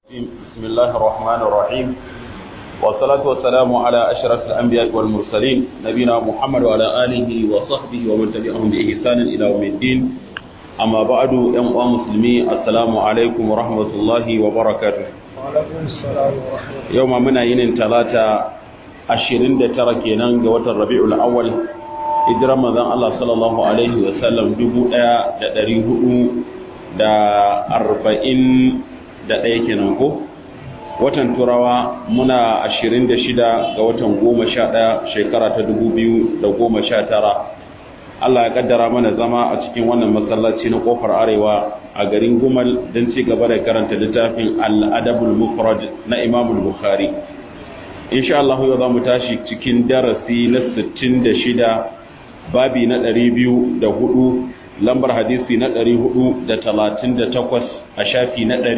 بسم الله الرحمن الرحيم والصلاة والسلام على أشرف الأنبياء والمرسلين نبينا محمد وعلى آله وصحبه ومن تبعهم بإحسان إلى يوم الدين أما بعد أيها المسلمين السلام عليكم ورحمة الله وبركاته وعليكم السلام ورحمة الله يوم منا ينين ثلاثة 29 kenan ga watan Rabiul Awwal hijiran manzon Allah sallallahu alaihi wasallam 1441 kenan ko watan Turawa muna 26 ga watan 11 shekara ta 2019 Allah ya kaddara mana zama a cikin wannan masallaci na kofar arewa a garin Gumal don ci gaba da karanta littafin Al-Adabul Mufrad na Imam Bukhari. Insha Allah yau za mu tashi cikin darasi na 66 babi na 204 lambar hadisi na 438 a shafi na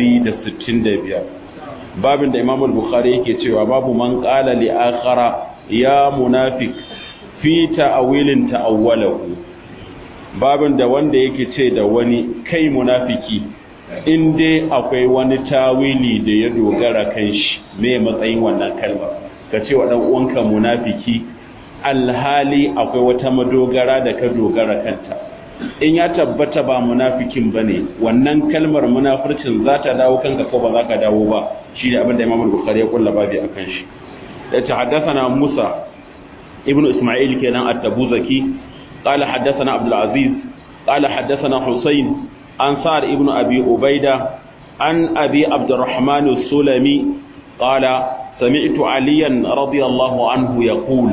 165 babin da Imam Bukhari yake cewa babu man qala li akhara ya munafiq fi ta'awilin ta'awwalahu babin da wanda yake ce da wani kai munafiki in dai akwai wani tawili da ya dogara kan shi me matsayin wannan kalma ka ce wa dan uwanka munafiki alhali akwai wata madogara da ka dogara kanta in ya tabbata ba munafikin bane wannan kalmar munafircin za ta dawo kanka ko ba za ka dawo ba shi ne abin da Imam Bukhari ya kulla babi akan shi da ta haddathana Musa ibn Isma'il kenan at-Tabuzaki qala haddathana Abdul Aziz qala haddathana Husayn an Sa'd ibn Abi Ubaida an Abi Abdurrahman as-Sulami qala sami'tu Aliyan radiyallahu anhu yaqul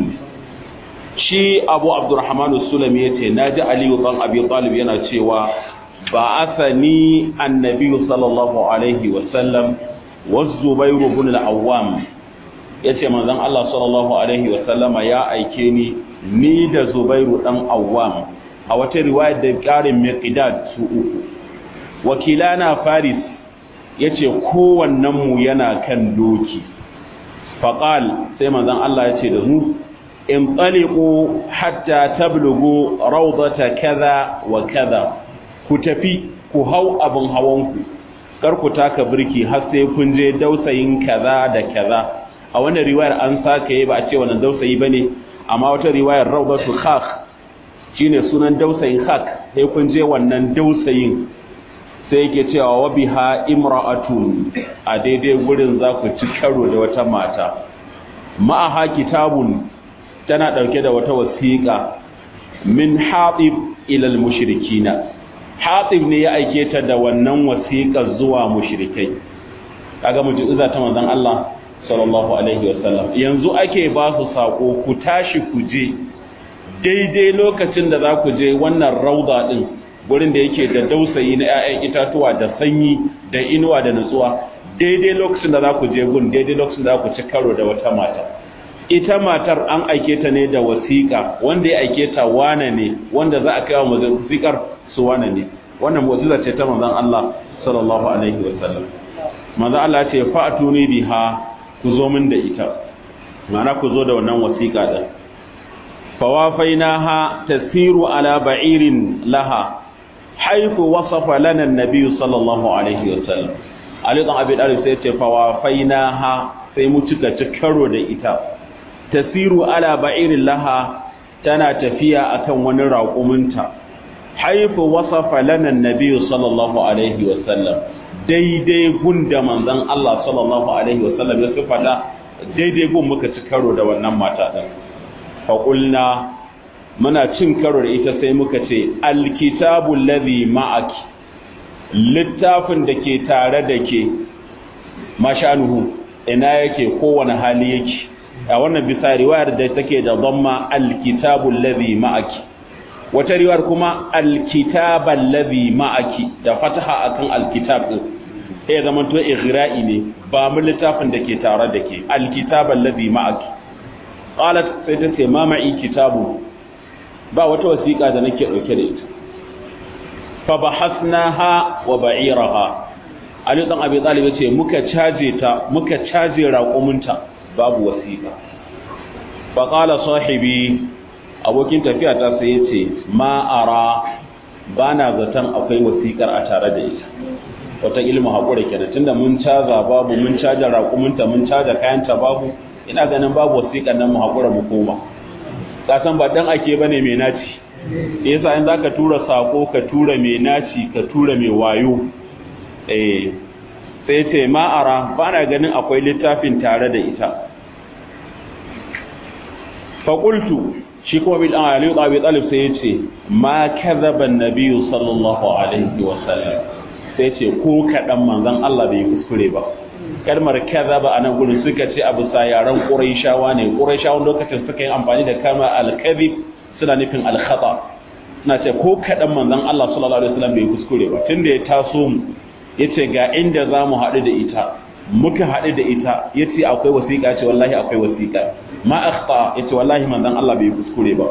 shi Abu Abdurrahman as-Sulami yace naji Ali ibn Abi Talib yana cewa ba'athani annabi sallallahu alaihi wa sallam wa Zubair ibn al-Awwam yace manzon Allah sallallahu alaihi wa sallama ya aike ni da Zubairu dan Awwam a wata riwaya da karin Miqdad su uku wakilana Faris yace kowannen mu yana kan doki faqal sai manzon Allah yace da mu in taliqu hatta tablugu rawdata kaza wa kaza ku tafi ku hau abin hawanku kar ku taka birki har sai kun je dausayin kaza da kaza a wannan riwayar an saka yi ba a ce wannan dausayi bane amma wata riwayar rawdatu khakh shine sunan dausayin khakh sai kun je wannan dausayin sai yake cewa wa biha imra'atun a daidai gurin za ku ci karo da wata mata ma'aha kitabun tana dauke da wata wasiqa min hatib ila al-mushrikina hatib ne ya aike ta da wannan wasiqa zuwa mushrikai kaga mu'jiza ta manzon Allah sallallahu alaihi wasallam yanzu ake ba su sako ku tashi ku je daidai lokacin da za ku je wannan rauda din gurin da yake da dausayi na 'ya'yan itatuwa da sanyi da inuwa da nutsuwa daidai lokacin da za ku je gun daidai lokacin da za ku ci karo da wata mata ita matar an aike ta ne da wasiƙa wanda ya aike ta wane ne wanda za a kai wa wasiƙar su wane ne wannan mu'jiza ce ta manzon Allah sallallahu alaihi wasallam manzon Allah ce fa'tuni biha ku zo min da ita ma'ana ku zo da wannan wasiƙa din fawafainaha tasiru ala ba'irin laha haifu wasafa lana annabi sallallahu alaihi wasallam Ali dan Abi Talib sai ce fawafainaha sai mu cika karo da ita tasiru ala ba'irin laha tana tafiya akan wani raƙuminta haifu wasafa lana annabi sallallahu alaihi wasallam daidai gun da manzon Allah sallallahu alaihi wasallam ya sifata daidai gun muka ci karo da wannan mata din fa qulna muna cin karo da ita sai muka ce alkitabul ladhi ma'aki littafin da ke tare da ke mashanuhu ina yake kowane hali yake a wannan bisa riwayar da take da dhamma alkitabul ladhi ma'aki wata riwayar kuma alkitabal ladhi ma'aki da fataha akan alkitab din sai zaman to ighra'i ne ba mu littafin da ke tare da ke alkitabal ladhi ma'aki qalat sai ta ce ma ma'i kitabu ba wata wasiƙa da nake dauke da ita fa bahasnaha wa ba'iraha Ali dan Abi Talib yace muka caje raƙuminta babu wasiƙa fa qala sahibi abokin tafiya ta sai yace ma ara bana zaton akwai wasiƙar a tare da ita wata ilmu haƙura kenan tunda mun caza babu, mun caja raƙuminta, mun caja kayanta babu, ina ganin babu wasiƙan nan mu haƙura mu koma. Ka san ba dan ake bane mai naci, yasa in zaka tura sako ka tura mai naci ka tura mai wayo. Sai ce ma'ara ba na ganin akwai littafin tare da ita. Faƙultu shi kuma bin Ali ibn Abi Talib sai ya ce ma kadhaba an-nabiy sallallahu alaihi wa sallam, sai ce ko kadan manzon Allah bai kuskure ba. Kalmar kadhaba anan gurin suka ce abu sa yaran Quraishawa ne, Quraishawan lokacin suka yi amfani da kalmar al-kadhib suna nufin al-khata. Suna ce ko kadan manzon Allah sallallahu alaihi wa sallam bai kuskure ba, tunda ya taso mu yace ga inda zamu haɗu da ita, muka haɗu da ita, yace akwai wasiƙa, ce wallahi akwai wasiƙa. Ma akhta, yace wallahi manzon Allah bai kuskure ba.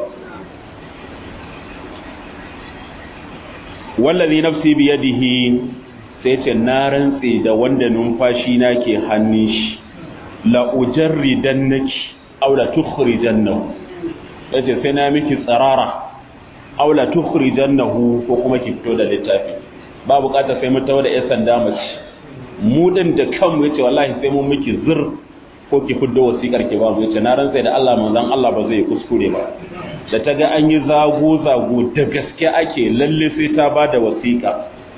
Wallazi nafsi bi yadihi, sai yace na rantsi da wanda numfashi na ke hannun shi, la ujarridannaki aw la tukhrijannahu, yace sai na miki tsarara aw la tukhrijannahu, ko kuma ki fito da littafi. Ba bukata sai mu tawo da ƴan sanda mace, mu din da kanmu yace wallahi sai mun miki zir ko ki fiddo wasiƙar ki ba mu, yace na rantsa da Allah manzon Allah ba zai kuskure ba. Da ta ga an yi zago da gaske ake lalle sai ta bada wasiƙa,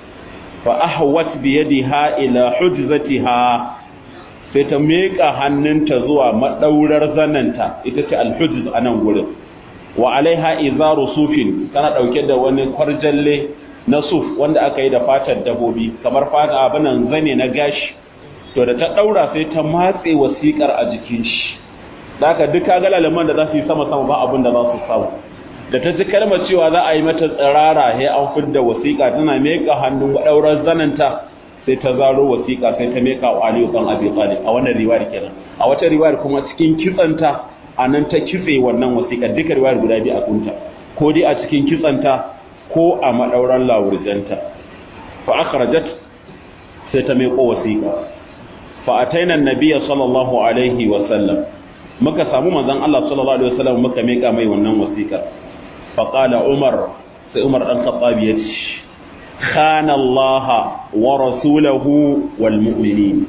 fa ahwat bi yadiha ila hujzatiha, sai ta meka hannunta zuwa madaurar zananta, ita ce alhujz anan gurin. Wa alaiha izaru sufin, tana dauke da wani kwarjalle na suf wanda aka yi da fatar dabobi, kamar fata abinan zane na gashi. To da ta daura sai ta matse wasiƙar a jikin shi, da aka duka galalaman da za su yi sama-sama ba abin da za su samu. Da ta ji kalmar cewa za a yi mata tsirara ya an fidda wasiƙa, tana meka hannun ɗaurar zananta sai ta zaro wasiƙa sai ta meka wa Aliyu kan Abi Talib a wannan riwayar kenan. A wata riwayar kuma cikin kitsanta a nan ta kitse wannan wasiƙar, duka riwayar guda biyu a kunta, ko dai a cikin kitsanta ko a maɗauran lawurjanta. Fa akhrajat, sai ta meko wasiƙa. Fa ataina annabiyya sallallahu alaihi wa sallam, muka samu manzon Allah sallallahu alaihi wa sallam muka meka mai wannan wasiƙa. Fa qala Umar, sai Umar dan Khattab ya ce khana Allah wa rasulahu wal mu'minin.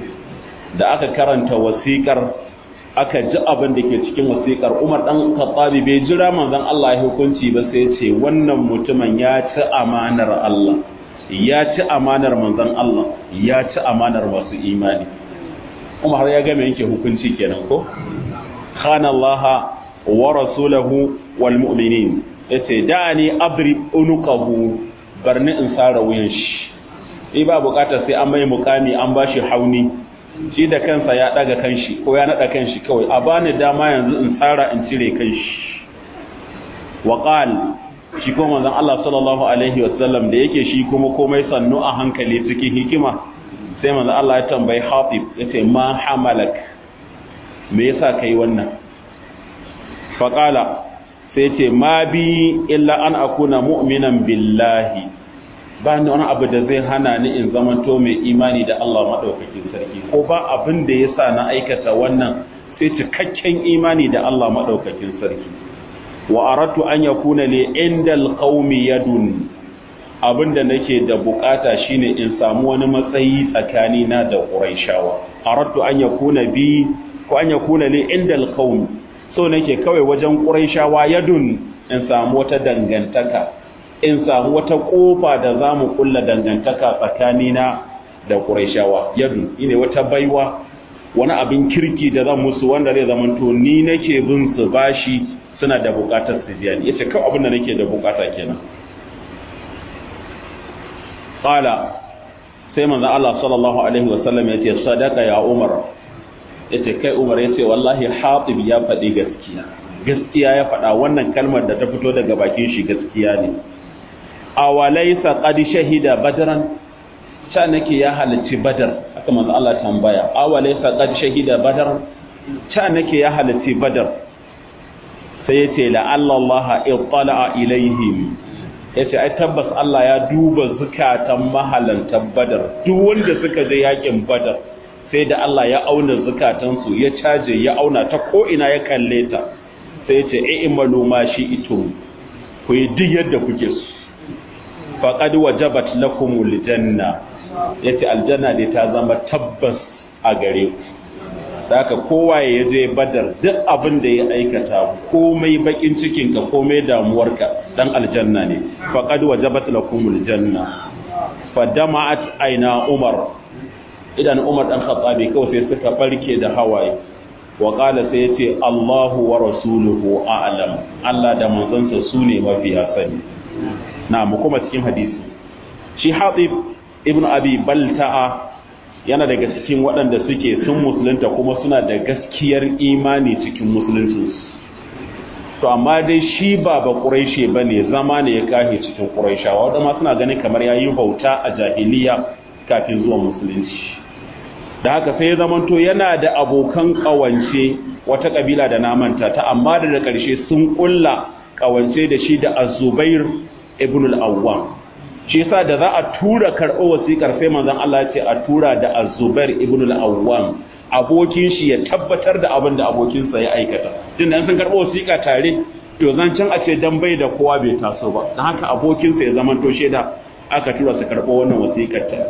Da aka karanta wasiƙar aka ji abin da ke cikin wasiƙar, Umar dan Khattab bai jira manzon Allah ya hukunci ba, sai ya ce wannan mutumin ya ci amanar Allah, ya ci amanar manzon Allah, ya ci amanar masu imani. Umar ya ga me yake hukunci kenan ko? Khana Allah wa rasulahu wal mu'minin, yace da'ani abrib unuqahu, barni in sara wuyan shi. Ba bukatar sai an mai mukami an bashi hauni, shi da kansa ya daga kanshi ko ya nada kanshi kawai, a bani dama yanzu in tsara in cire kanshi. Wa qal, shi kuma manzon Allah sallallahu alaihi wasallam da yake shi kuma komai sannu a hankali cikin hikima, sai manzon Allah ya tambayi Hatib, yace ma hamalak, me yasa kai wannan? Fa qala, sai ce ma bi illa an akuna mu'minan billahi, ba ni wani abu da zai hana ni in zamanto mai imani da Allah maɗaukakin sarki, ko ba abin da ya sa na aikata wannan sai cikakken imani da Allah maɗaukakin sarki. Wa aratu an yakuna li indal qaumi yadun, abin da nake da bukata shine in samu wani matsayi tsakani na da Quraishawa. Aratu an yakuna bi ko an yakuna li indal qaumi, so nake kawai wajen Quraishawa yadun in samu wata dangantaka, in samu wata kofa da za mu kulla dangantaka tsakanina da Qurayshawa. Yadu ine wata baiwa, wani abin kirki da zan musu wanda zai zamanto ni nake bin su bashi, suna da bukatar su biya ni. Yace kawai abin da nake da bukata kenan. Qala, sai manzo Allah sallallahu alaihi wasallam yace sadaka ya Umar, yace kai Umar, yace wallahi Hatib ya faɗi gaskiya ya faɗa, wannan kalmar da ta fito daga bakin shi gaskiya ne. Awalaysa qad shahida badran, cha nake ya halarci badar, haka manzo Allah tambaya, awalaysa qad shahida badran, cha nake ya halarci badar. Sai yace la Allah ittala ilaihim, yace ai tabbas Allah ya duba zakatan mahalantan badar, duk wanda suka je yakin badar sai da Allah ya auna zakatan su, ya caje ya auna ta ko ina ya kalle ta, sai yace i'malu ma shi'tum, ku yi duk yadda kuke so, faqad wajabat lakumul janna, yace aljanna dai ta zama tabbas a gare ku haka kowa ya je badar duk abin da ya aikata komai bakin cikin ka komai damuwarka dan aljanna ne faqad wajabat lakumul janna fadama'at aina umar idan umar dan khattabi kawai sai suka barke da hawaye wa qala sai yace Allahu wa rasuluhu a'lam Allah da manzansa su ne mafi sani na mu kuma cikin hadisi shi Hatib ibn Abi Balta'a yana daga cikin waɗanda suke sun musulunta kuma suna da gaskiyar imani cikin musuluncinsu to amma dai shi ba quraishi bane zama ne ya kahe cikin quraishawa wanda ma suna ganin kamar yayi bauta a jahiliya kafin zuwa musulunci da haka sai ya zamanto yana da abokan kawance wata kabila da namanta ta amma da ƙarshe sun kulla kawance da shi da Az-Zubair ibn al-Awwam shi yasa da za a tura karɓo wasiƙar sai manzon Allah ya ce a tura da Az-Zubair ibn al-Awwam abokin shi ya tabbatar da abin da abokinsa ya aikata tunda sun karɓo wasiƙa tare to zancen a ce dan bai da kowa bai taso ba dan haka abokinsa ya zama to sheda aka tura su karɓo wannan wasiƙar ta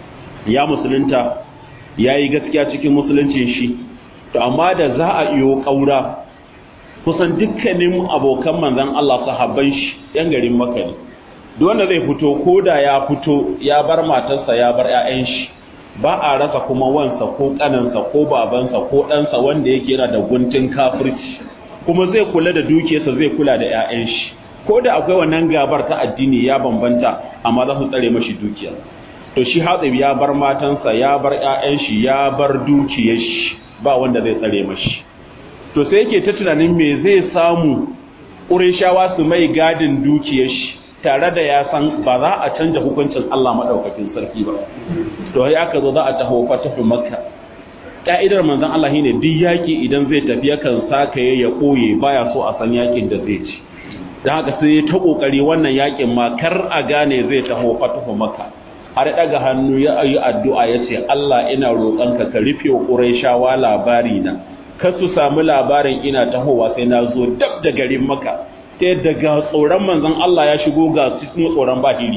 ya musulunta yayi gaskiya cikin musuluncin shi to amma da za a iyo kaura kusan dukkanin abokan manzon Allah sahabban shi yan garin Makka ne duk wanda zai fito ko da ya fito ya bar matarsa ya bar ƴaƴan shi ba a rasa kuma wansa ko kanansa ko babansa ko ɗansa wanda yake yana da guntun kafirci kuma zai kula da dukiyarsa zai kula da ƴaƴan shi ko da akwai wannan gabar ta addini ya bambanta amma za su tsare mashi dukiya to shi Hatib ya bar matansa ya bar ƴaƴan shi ya bar dukiyar shi ba wanda zai tsare mashi to sai yake ta tunanin me zai samu Qurayshawa su mai gadin dukiyar shi tare da ya san ba za a canja hukuncin Allah madaukakin sarki ba to sai aka zo za a taho fatahu Makka ka'idar manzon Allah shine duk yaki idan zai tafi yakan saka ya koye baya so a san yakin da zai ci dan haka sai ta kokari wannan yakin ma kar a gane zai taho fatahu Makka har daga hannu ya yi addu'a yace Allah ina roƙonka ka rufe Qurayshawa labari na kar su samu labarin ina tahowa sai na zo dab da garin Makka ta yadda ga tsoron manzon Allah ya shigo ga cikin tsoron bahiri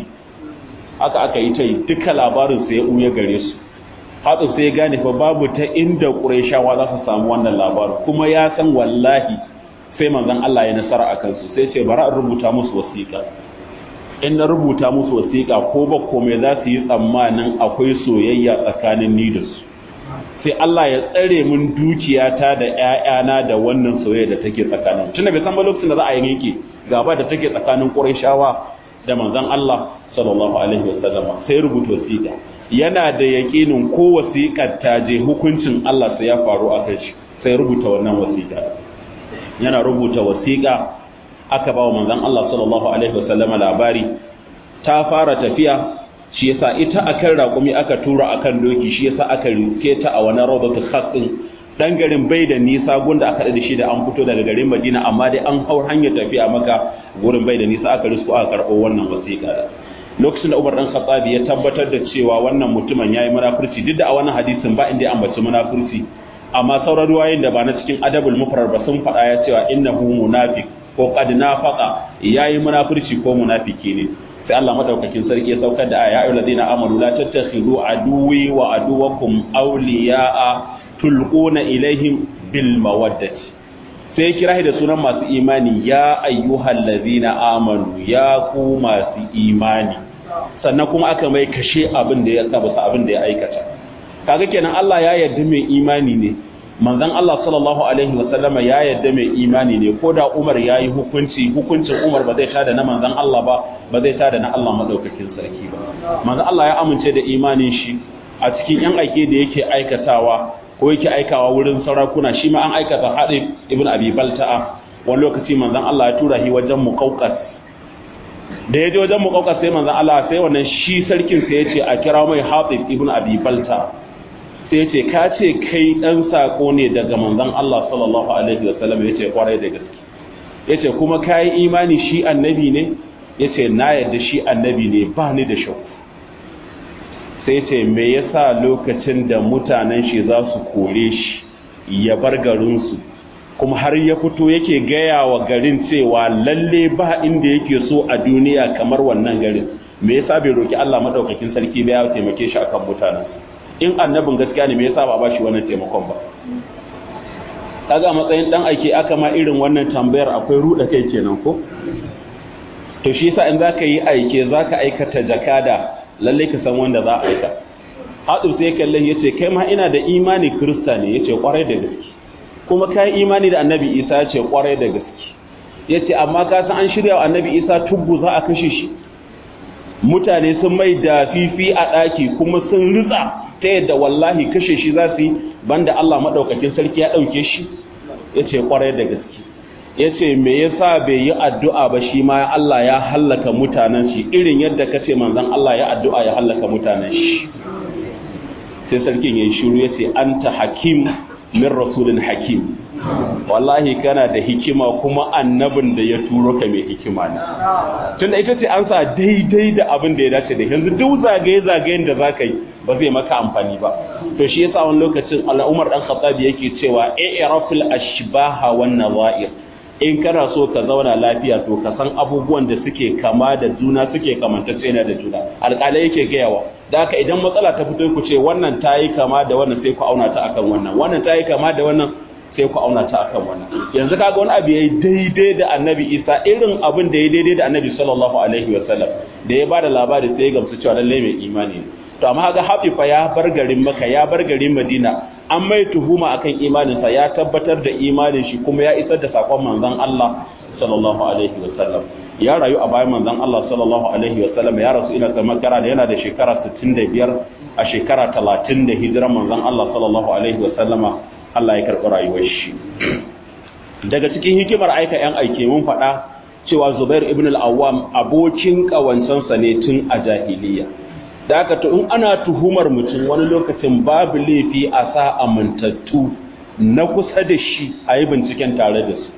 haka aka yi ta yi duka labarin sai ya ɓuya gare su hatsu sai ya gane fa babu ta inda Qurayshawa za su samu wannan labarin kuma ya san wallahi sai manzon Allah ya nasara a kansu sai ce bari in rubuta musu wasiƙa in na rubuta musu wasiƙa ko ba komai za su yi tsammanin akwai soyayya tsakanin ni da su sai Allah ya tsare mun dukiyata da ƴaƴana da wannan soyayya da take tsakanin tunda bai san ba lokacin da za a yanke gaba da take tsakanin Qurayshawa da manzon Allah sallallahu alaihi wasallam sai rubuta wasiƙa yana da yaƙinin ko wasiƙar ta je hukuncin Allah sai ya faru a kai shi sai rubuta wannan wasiƙa yana rubuta wasiƙa aka ba wa manzon Allah sallallahu alaihi wasallam labari ta fara tafiya shi yasa ita akan raƙumi aka tura akan doki shi yasa aka rike ta a wani rawdatul khatin dan garin bai da nisa gunda aka da shi da an fito daga garin Madina amma dai an hau hanyar tafiya maka gurin bai da nisa aka risko aka karɓo wannan wasiƙa lokacin da Umar dan Khattab ya tabbatar da cewa wannan mutumin yayi munafurci duk da a wannan hadisin ba inda ya ambaci munafurci amma sauran ruwayoyin da ba na cikin adabul mufrad ba sun faɗa ya cewa innahu munafiq ko qad nafaqa yayi munafurci ko munafiki ne sai Allah madaukakin sarki ya saukar da aya ayyuhal ladina amanu la tattakhidu aduwwi wa aduwwakum awliya'a tulquna ilaihim bil mawaddati sai kira da sunan masu imani ya ayyuhal ladina amanu ya ku masu imani sannan kuma aka mai kashe abin da ya sabata abin da ya aikata kaga kenan Allah ya yarda mai imani ne manzon Allah sallallahu alaihi wasallama ya yarda mai imani ne ko da Umar yayi hukuncin Umar ba zai tada na manzon Allah ba zai tada na Allah madaukakin sarki ba manzon Allah ya amince da imanin shi a cikin yan aike da yake aikatawa ko yake aikawa wurin sarakuna shi ma an aikata Hatib ibn Abi Balta'a wani lokaci manzon Allah ya tura shi wajen Muqawqas da yaje wajen Muqawqas sai manzon Allah sai wannan shi sarkin sai ya ce a kira mai Hatib ibn Abi Balta'a sai ce ka ce kai dan sako ne daga manzon Allah sallallahu alaihi wasallam yace kwarai da gaske yace kuma kai imani shi annabi ne yace na yarda shi annabi ne ba ni da shakku sai ce me yasa lokacin da mutanen shi za su kore shi ya bar garin su kuma har ya fito yake gaya wa garin cewa lalle ba inda yake so a duniya kamar wannan garin me yasa bai roki Allah madaukakin sarki ba ya taimake shi akan mutanen in annabin gaskiya ne me yasa ba shi wannan taimakon ba kaga matsayin dan aike aka ma irin wannan tambayar akwai ruda kai kenan ko to shi yasa in zaka yi aike zaka aikata jakada lalle ka san wanda za a aika Hatib sai kallon yace kai ma ina da imani Kirista ne yace kwarai da gaske kuma kai imani da Annabi Isa yace kwarai da gaske yace amma ka san an shirya wa Annabi Isa tubbu za a kashe shi mutane sun mai da fifi a daki kuma sun ritsa ta yadda wallahi kashe shi za su yi banda Allah madaukakin sarki ya dauke shi yace kwarai da gaske yace me yasa bai yi addu'a ba shi ma Allah ya hallaka mutanen shi irin yadda kace manzon Allah ya addu'a ya hallaka mutanen shi sai sarkin yayin shiru yace anta hakim min rasulin hakim wallahi kana da hikima kuma annabin da ya turo ka mai hikima ne tunda ita ce an sa daidai da abin da ya dace da yanzu duk zagayen da zaka yi ba zai maka amfani ba to shi yasa wani lokacin Umar dan Khattab yake cewa i'rafil ashbaha wan nazair in kana so ka zauna lafiya to ka san abubuwan da suke kama da juna suke kamantacce da juna alƙalai yake gayawa da haka idan matsala ta fito ku ce wannan tayi kama da wannan sai ku auna ta akan wannan tayi kama da wannan sai ku auna ta akan wannan yanzu kaga wani abu yayi daidai da Annabi Isa irin abin da yayi daidai da Annabi sallallahu alaihi wasallam da ya bada labari sai ya gamsu cewa lalle mai imani ne to amma kaga Hafifa ya bar garin Makka ya bar garin Madina an mai tuhuma akan imaninsa ya tabbatar da imanin shi kuma ya isar da sakon manzon Allah sallallahu alaihi wasallam ya rayu a bayan manzon Allah sallallahu alaihi wasallam ya rasu ina kamar da yana da shekara 65 a shekara 30 da hijiran manzon Allah sallallahu alaihi wasallama Allah ya karɓi rayuwar shi daga cikin hikimar aika yan aike mun faɗa cewa Zubair ibn al-Awwam abokin kawancansa ne tun a jahiliya da aka to in ana tuhumar mutum wani lokacin babu laifi a sa amintattu na kusa da shi a yi binciken tare da su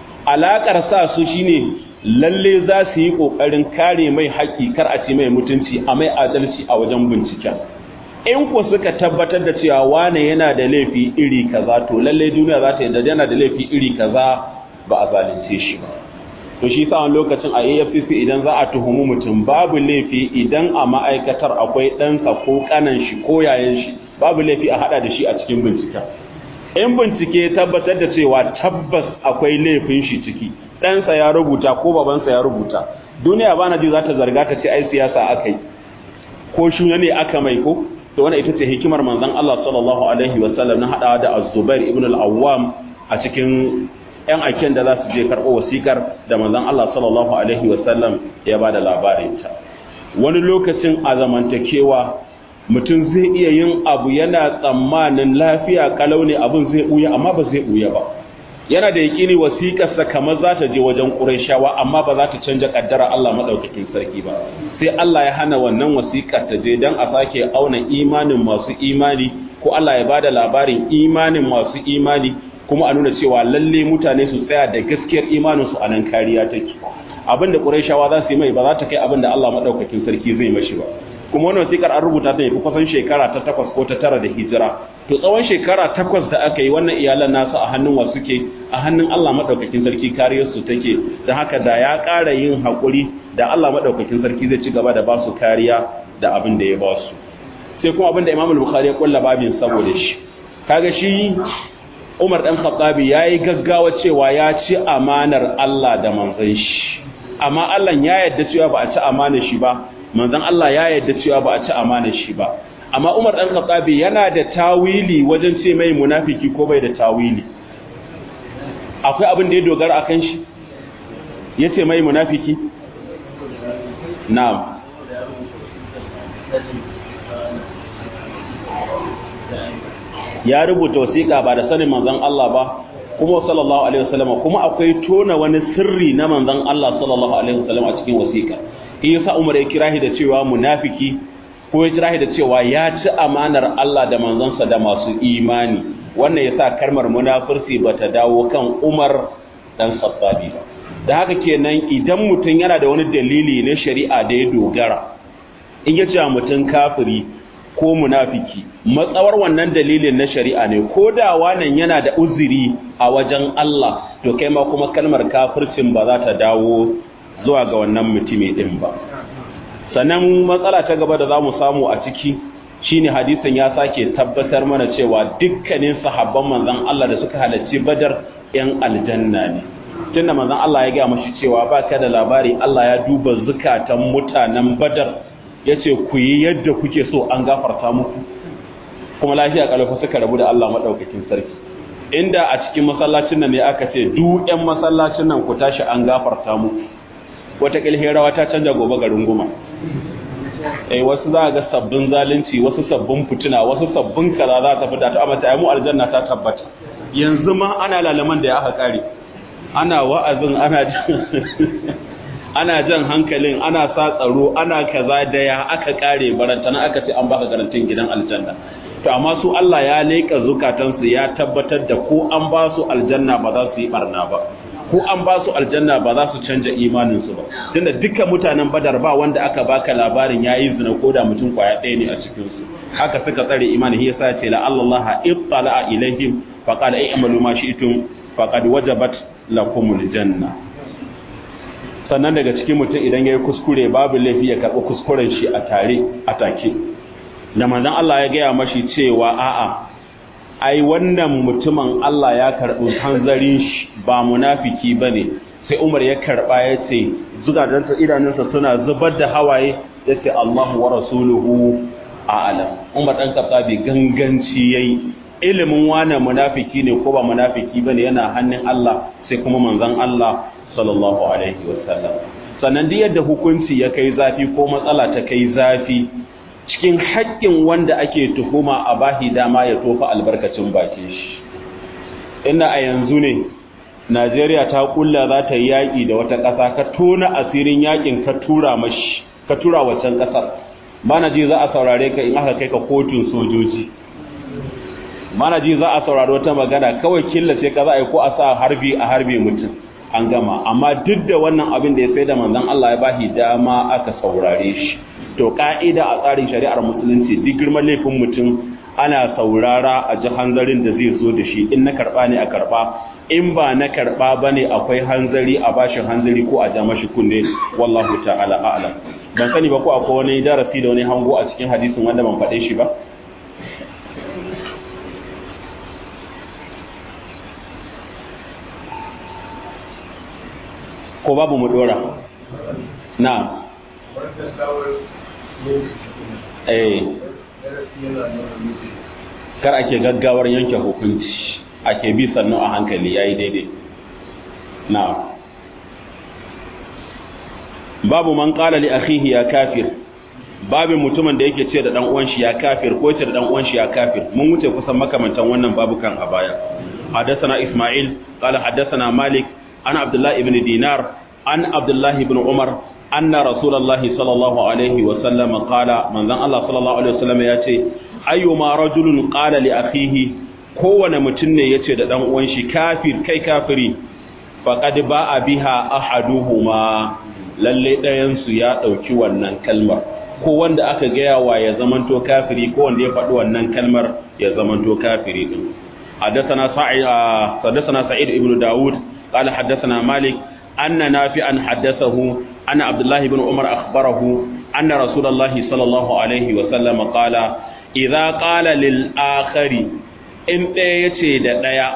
alaƙar sa su shine lalle za su yi ƙoƙarin kare mai haƙƙi kar a ce mai mutunci a mai adalci a wajen binciken in ku suka tabbatar da cewa wane yana da laifi iri kaza to lalle duniya za ta yi da yana da laifi iri kaza ba a zalunce shi ba to shi sa wani lokacin a AFCC idan za a tuhumi mutum babu laifi idan a ma'aikatar akwai ɗansa ko ƙanan shi ko yayan shi babu laifi a haɗa da shi a cikin binciken in bincike tabbatar da cewa tabbas akwai laifin shi ciki ɗansa ya rubuta ko babansa ya rubuta duniya ba na ji za ta zarga ta ce ai siyasa aka yi ko shuna ne aka mai ko to wannan ita ce hikimar manzon Allah sallallahu alaihi wasallam na haɗawa da Az-Zubair ibn al-Awwam a cikin ‘yan aiken da za su je karɓo wasikar da manzon Allah sallallahu Alaihi wasallam ya ba da labarinta. Wani lokacin a zamantakewa mutum zai iya yin abu yana tsammanin lafiya kalau ne abin zai ɓuya amma ba zai ɓuya ba. Yana da yaƙini wasiƙarsa kamar za ta je wajen Qurayshawa amma ba za ta canja ƙaddara Allah maɗaukakin sarki ba. Sai Allah ya hana wannan wasiƙar ta je don a sake auna imanin masu imani ko Allah ya ba da labarin imanin masu imani kuma a nuna cewa lalle mutane su tsaya da gaskiyar imaninsu a nan kariya take abinda Qurayshawa za su yi mai ba za ta kai abinda Allah madaukakin sarki zai mashi ba kuma wannan wasiƙar an rubuta ta ne kusan shekara ta 8 ko ta 9 da hijira to tsawon shekara 8 da aka yi wannan iyalan nasu a hannun wa suke a hannun Allah madaukakin sarki kariyar su take dan haka da ya ƙara yin hakuri da Allah madaukakin sarki zai ci gaba da ba su kariya da abin da ya ba su sai kuma abinda Imam al-Bukhari ya kulla babin saboda shi kaga shi Umar ɗan Khattabi ya yi gaggawa cewa ya ci amanar Allah da manzan shi, amma Allah ya yadda cewa ba a ci amanar shi ba, manzan Allah ya yadda cewa ba a ci amanar shi ba. Amma Umar ɗan Khattabi yana da tawili wajen ce mai munafiki ko bai da tawili. Akwai abin da ya dogara a kan shi? Ya ce mai munafiki? Na'am. Ya rubuta wasiƙa ba da sanin manzon Allah ba kuma sallallahu alaihi wasallam kuma akwai tona wani sirri na manzon Allah sallallahu alaihi wasallam a cikin wasiƙa yasa Umar ya kira shi da cewa munafiki ko ya kira shi da cewa ya ci amanar Allah da manzonsa da masu imani wannan yasa kalmar munafirci bata dawo kan Umar dan Khattabi ba da haka kenan idan mutum yana da wani dalili na shari'a da ya dogara in ya ce mutum kafiri ko munafiki matsawar wannan dalilin na shari'a ne ko da wannan yana da uzuri a wajen Allah to kai ma kuma kalmar kafircin ba za ta dawo zuwa ga wannan mutumi din ba sannan matsala ta gaba da zamu samu a ciki shine hadisin ya sake tabbatar mana cewa dukkanin sahabban manzon Allah da suka halarci Badar yan aljanna ne tunda manzon Allah ya ga mashi cewa baka da labari Allah ya duba zukatan mutanen Badar yace ku yi yadda kuke so an gafarta muku kuma lafiya kalafa suka rabu da Allah madaukakin sarki inda a cikin masallacin nan ne aka ce duk ƴan masallacin nan ku tashi an gafarta muku wata kilhirawa ta canja gobe garin goma wasu za ga sabbin zalunci wasu sabbin fitina wasu sabbin kaza za ta fita ta amma ta mu aljanna ta tabbata yanzu ma ana lalaman da ya aka kare ana wa'azin ana jan hankalin ana sa tsaro ana kaza da ya aka kare barantana aka ce an baka garantin gidan aljanna to amma su Allah ya leka zukatansu ya tabbatar da ko an ba su aljanna ba za su yi barna ba ko an ba su aljanna ba za su canja imaninsu ba tunda dukkan mutanen Badar ba wanda aka baka labarin yayi zina ko da mutum kwaya ɗaya ne a cikin su haka suka tsare imani yasa ce la Allah ittala ilaihim faqad i'malu ma shi'tum faqad wajabat lakumul janna sannan daga cikin mutum idan yayi kuskure babu laifi ya karɓi kuskuren shi a tare a take da manzon Allah ya gaya mashi cewa a'a ai wannan mutumin Allah ya karɓi hanzarin shi ba munafiki bane sai Umar ya karɓa ya ce zugadansa idanunsa suna zubar da hawaye ya ce Allahu wa rasuluhu a'lam Umar dan Khattabi ganganci yayi ilimin wane munafiki ne ko ba munafiki bane yana hannun Allah sai kuma manzon Allah sallallahu alaihi wasallam sannan duk yadda hukunci ya kai zafi ko matsala ta kai zafi cikin haƙƙin wanda ake tuhuma a bahi dama ya tofa albarkacin bakin shi inda a yanzu ne Najeriya ta kulla za ta yi yaƙi da wata ƙasa ka tona asirin yaƙin ka tura mashi ka tura wancan ƙasar mana ji za a saurare ka in aka kai ka kotun sojoji mana ji za a saurari wata magana kawai killace ka za a yi ko a sa harbi a harbe mutum an gama amma duk da wannan abin da ya sai da manzon Allah ya bahi dama aka saurare shi to ka'ida a tsarin shari'ar musulunci duk girman laifin mutum ana saurara a ji hanzarin da zai zo da shi in na karba ne a karba in ba na karba bane akwai hanzari a bashin hanzari ko a ja mashi kunne wallahu ta'ala a'lam ban sani ba ko akwai wani darasi da wani hango a cikin hadisin wanda ban faɗe shi ba ko babu mu dora na kar ake gaggawar yanke hukunci ake bi sannu a hankali yayi daidai na babu man qala li akhihi ya kafir babu mutumin da yake ce da dan uwan shi ya kafir ko ce da dan uwan shi ya kafir mun wuce kusan makamantan wannan babukan a baya hadathana isma'il qala hadathana malik ana abdullah ibn dinar an abdullah ibn umar anna rasulullahi sallallahu alaihi wa sallam qala manzon Allah sallallahu alaihi wa sallam yace ayyuma rajulun qala li akhihi kowane mutum ne yace da dan uwan shi kafir kai kafiri faqad ba'a biha ahaduhuma lalle dayan su ya dauki wannan kalmar ko wanda aka gaya wa ya zamanto kafiri ko wanda ya faɗi wannan kalmar ya zamanto kafiri din حدثنا سعيد ابن داود قال حدثنا مالك أن نافعا حدثه أن عبد الله بن عمر أخبره أن رسول الله صلى الله عليه وسلم قال إذا قال للآخر إن يتي دايا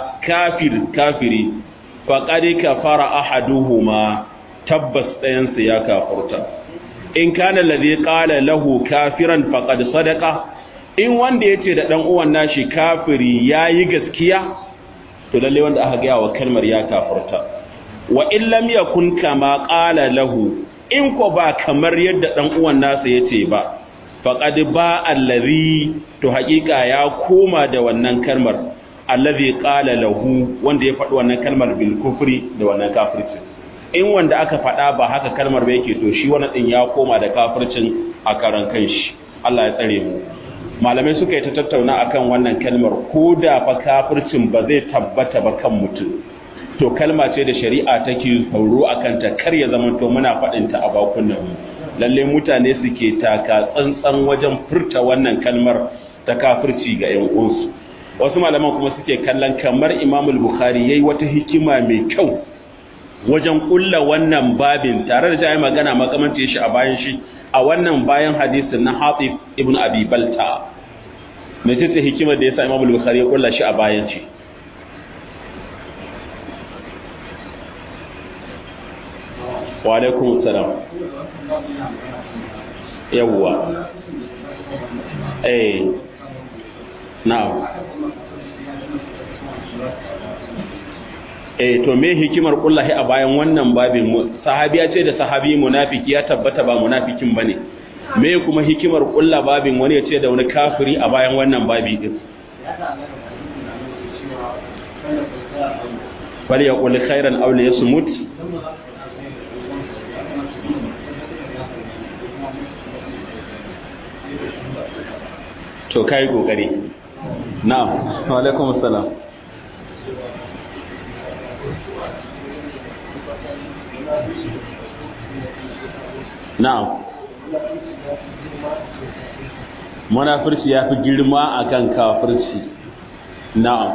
كافري فقد كفر أحدهما تبس ينس يا كافرتا إن كان الذي قال له كافرا فقد صدق in wanda ya ce da ɗan uwan nashi kafiri ya yi gaskiya to lalle wanda aka gaya wa kalmar ya kafurta wa in lam yakun kama qala lahu in ko ba kamar yadda ɗan uwan nasa ya ce ba faqad ba allazi to haƙiƙa ya koma da wannan kalmar allazi qala lahu wanda ya faɗi wannan kalmar bil kufri da wannan kafirci in wanda aka faɗa ba haka kalmar ba yake to shi wannan din ya koma da kafircin a karan kanshi Allah ya tsare mu malamai suka yi ta tattauna akan wannan kalmar ko da fa kafircin ba zai tabbata ba kan mutum to kalma ce da shari'a take sauro akan ta kar ya zama to muna faɗin ta a bakunan mu lalle mutane suke taka tsantsan wajen furta wannan kalmar ta kafirci ga ƴan uwansu wasu malaman kuma suke kallon kamar Imam al-Bukhari yayi wata hikima mai kyau wajen kulla wannan babin tare da ta yi magana makamance shi a bayan shi a wannan bayan hadisin na Hatib ibn Abi Balta mai ce hikimar da yasa Imam Bukhari ya kulla shi a bayan shi wa alaikum assalam yawwa na'am to me hikimar kullahi a bayan wannan babin sahabiya ce da sahabi munafiki ya tabbata ba munafikin bane me kuma hikimar kulla babin wani ya ce da wani kafiri a bayan wannan babi din bal yaqul khairan aw liyasmut to kai kokari na'am wa alaikum assalam na'am munafirci ya fi girma akan kafirci na'am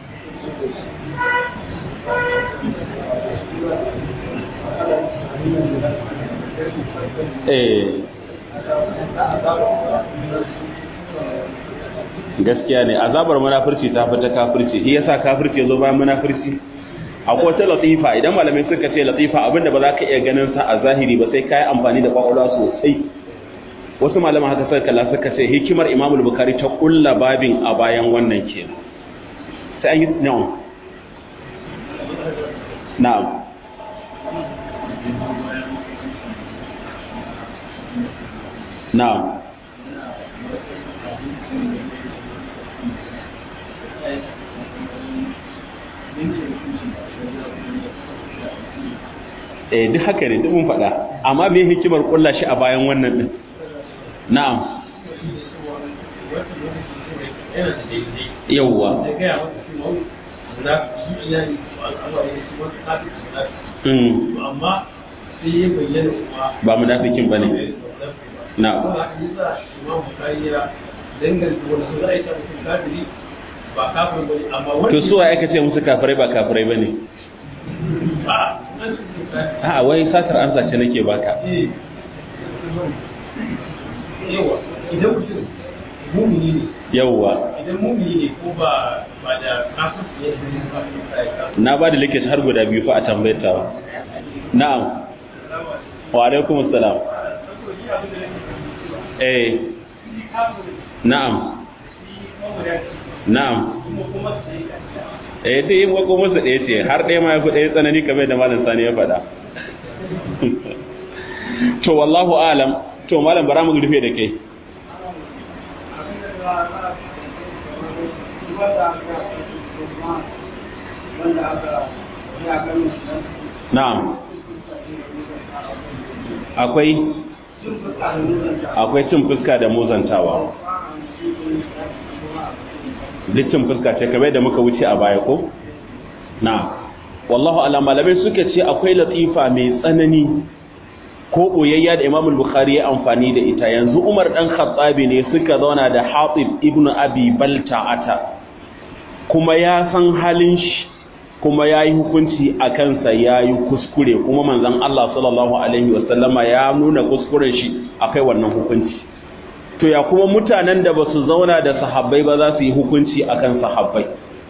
gaskiya ne azabar munafirci ta fi ta kafirci shi yasa kafirci zo bayan munafirci akwai wata latifa idan malamai suka ce latifa abinda ba za ka iya ganin sa a zahiri ba sai kai amfani da kwakwalwa sosai wasu malaman haka suka kalla suka ce hikimar Imam Bukhari ta kulla babin a bayan wannan ke sai an yi na'am na'am duk haka ne duk mun faɗa amma me hikimar kulla shi a bayan wannan din na'am yawwa amma sai ya bayyana ba munafikin bane na'am to suwa ya kace musu kafirai ba kafirai bane a wai satar ansa ce nake baka idan mutum mumini ne yawwa idan mumini ne ko ba da kafin ya na ba da likita har guda biyu fa a tambayar ta na'am wa alaikum assalam na'am na'am dai yin wako masa ɗaya ce har ɗaya ma ya fi ɗaya tsanani kamar da malam sani ya faɗa to wallahu alam to malam bara mu rufe da kai na'am akwai cin fuska da muzantawa duk cin fuska ce kamar da muka wuce a baya ko na wallahu ala malamai suka ce akwai latifa mai tsanani ko boyayya da Imam Bukhari ya amfani da ita yanzu Umar dan Khattabi ne suka zauna da Hatib ibn Abi Balta'ata kuma ya san halin shi kuma yayi hukunci a kansa yayi kuskure kuma manzon Allah sallallahu alaihi wasallama ya nuna kuskuren shi akai wannan hukunci to ya kuma mutanen da basu zauna da sahabbai ba za su yi hukunci akan sahabbai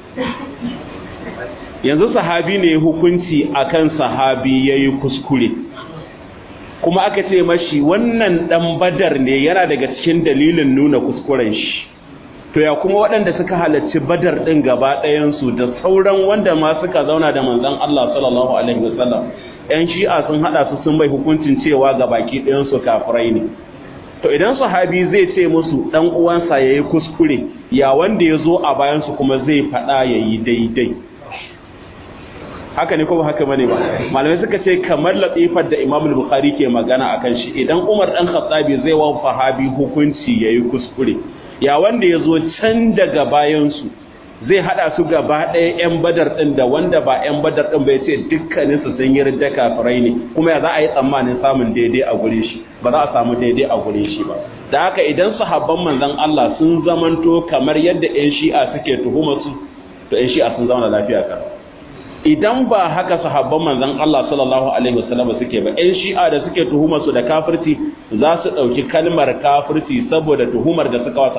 yanzu sahabi ne hukunci akan sahabi yayi kuskure kuma aka ce mashi wannan dan badar ne yana daga cikin dalilin nuna kuskuren shi to ya kuma waɗanda suka halarci badar din gaba ɗayan su da sauran wanda ma suka zauna da manzon Allah sallallahu alaihi wasallam ƴan shi'a sun hada su sun bai hukuncin cewa ga baki ɗayan su kafirai ne to idan sahabi zai ce musu dan uwansa yayi kuskure ya wanda yazo a bayan su kuma zai fada yayi daidai haka ne ko ba haka bane ba malamai suka ce kamar latifar da Imam Bukhari ke magana akan shi idan Umar dan Khattabi zai wa sahabi hukunci yayi kuskure ya wanda yazo can daga bayan su zai hada su gaba ɗaya ƴan badar din da wanda ba ƴan badar din ba yace dukkanin su sun yarda kafirai ne kuma ya za a yi tsammanin samun daidai a gure shi ba za a samu daidai a gure shi ba da haka idan sahabban manzon Allah sun zamanto kamar yadda ƴan shi'a suke tuhumar su to ƴan shi'a sun zauna lafiya kan idan ba haka sahabban manzon Allah sallallahu alaihi wasallam suke ba ɗan shi'a da suke tuhumar su da kafirci za su ɗauki kalmar kafirci saboda tuhumar da suka wa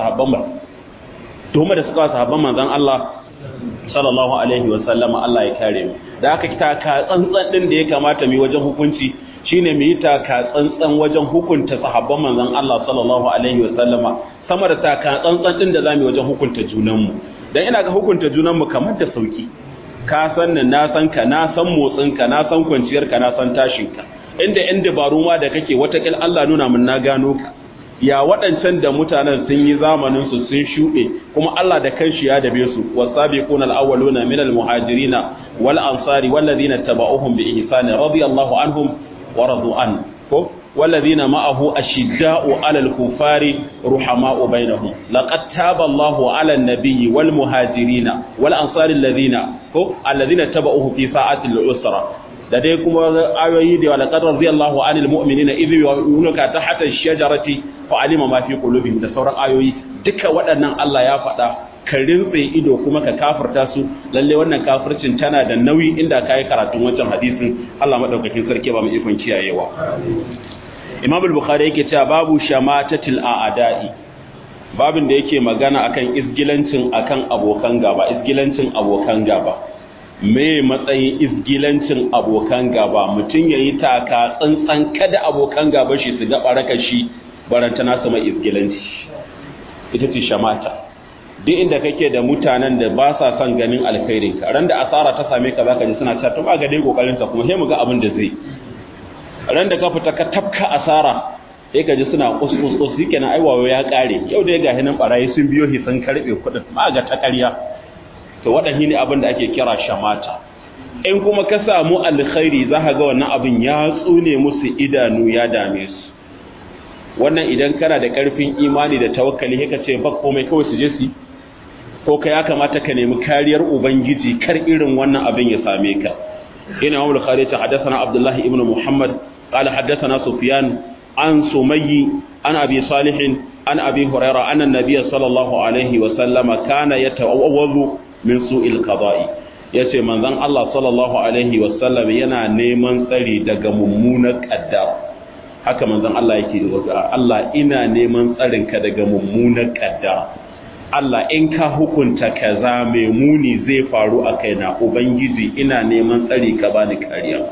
sahabban manzon Allah sallallahu alaihi wasallam. Allah ya kare mu da haka taka tsantsan din da ya kamata mu wajen hukunci shine mu yi taka tsantsan wajen hukunta sahabban manzon Allah sallallahu alaihi wasallama sama da taka tsantsan din da zamu wajen hukunta junanmu. Dan ina ga hukunta junanmu kamar da sauki, ka san ni na san ka, na san motsin ka, na san kwanciyar ka, na san tashin ka, inda yan dabaru ma da kake watakil Allah nuna mun na gano ka. Ya waɗancan da mutanen sun yi zamanin su sun shuɗe kuma Allah da kanshi ya dabe su, wasabiquna alawwaluna minal muhajirina wal ansari wal ladina tabauhum bi ihsan radiyallahu anhum wa radu an ko والذين معه أشداء على الكفار رحماء بينهم لقد تاب الله على النبي والمهاجرين والأنصار الذين تبعوه في ساعة العسرة da dai kuma ayoyi da laqad radiyallahu anil mu'minina idh yu'minuna tahta ash-shajarati fa alima ma fi qulubihim da sauran ayoyi duka waɗannan Allah ya faɗa ka rintse ido kuma ka kafirta su. Lalle wannan kafircin tana da nauyi inda kai karatun wancan hadisin. Allah madaukakin sarki ba mu ikon kiyayewa. Imam al-Bukhari yake cewa babu shamatatil a'da'i, babin da yake magana akan isgilancin akan abokan gaba, isgilancin abokan gaba. Me matsayin isgilancin abokan gaba? Mutun yayi taka tsantsan kada abokan gaba shi su ga baraka shi baranta nasu mai isgilanci. Ita ce shamata. Duk inda kake da mutanen da ba sa son ganin alkhairin ka, ran da asara ta same ka zaka ji suna cewa to ba ga dai kokarin sa kuma sai mu ga abin da zai. Ran da ka fita ka tafka asara sai ka ji suna kuskus shikenan ai wayo ya kare, yau da ga hinan barayi sun biyo hi sun karbe kudin ba ga ta ƙarya. To wadannan ne abin da ake kira shamata. In kuma ka samu alkhairi za ka ga wannan abin ya tsune musu idanu ya dame su. Wannan idan kana da karfin imani da tawakkali haka ce ba komai kawai su je su, ko ka ya kamata ka nemi kariyar ubangiji kar irin wannan abin ya same ka. ina Imam Bukhari ta hadathana Abdullah ibn Muhammad قال حدثنا سفيان عن سمي عن أبي صالح عن أبي هريرة أن النبي صلى الله عليه وسلم كان يتعوذ من سوء القضاء. yace manzon Allah sallallahu alaihi wasallam yana neman tsari daga mummunar kaddara. Haka manzon Allah yake roƙa Allah, ina neman tsarin ka daga mummunar kaddara. Allah in ka hukunta kaza mai muni zai faru a kaina, ubangiji ina neman tsari ka bani kariya.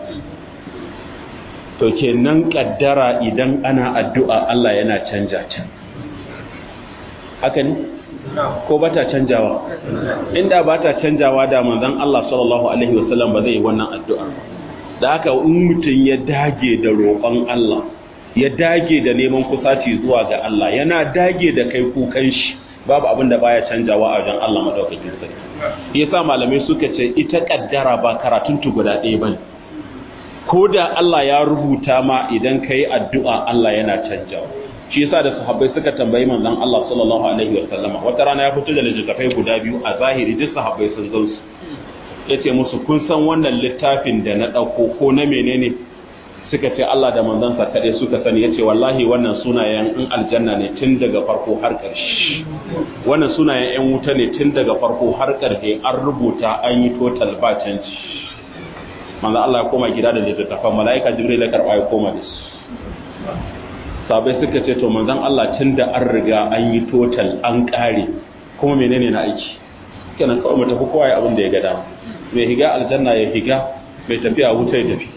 To kenan kaddara idan ana addu'a Allah yana canja ta. Haka ne? Ko bata canjawa? Inda bata canjawa da manzon Allah sallallahu alaihi wasallam ba zai yi wannan addu'a. Da haka in mutun ya dage da roƙon Allah, ya dage da neman kusaci zuwa ga Allah, yana dage da kai kukan shi, babu abin da baya canjawa a wajen Allah madaukakin sarki. Yasa malamai suka ce ita kaddara ba karatun tu guda ɗaya bane. Ko da Allah ya rubuta ma idan ka yi addu'a Allah yana canjawa. Shi yasa da sahabbai suka tambayi manzon Allah sallallahu alaihi wa sallama, wata rana ya fito da littattafai guda biyu a zahiri duk sahabbai sun zo su. Yace musu kun san wannan littafin da na dauko ko na menene? Suka ce Allah da manzon sa kadai suka sani. Yace wallahi wannan sunayen in aljanna ne tun daga farko har ƙarshe. Wannan sunayen ƴan wuta ne tun daga farko har ƙarshe, an rubuta an yi total ba canji. Manzo Allah ya koma gida da littattafan, malaika Jibril ya karba ya koma da su. Sabai suka ce to manzon Allah tunda an riga an yi total an kare kuma menene na aiki, kenan kawai mu tafi kowa ya abin da ya ga dama. Mai higa aljanna ya higa, mai tafiya wuta ya tafi.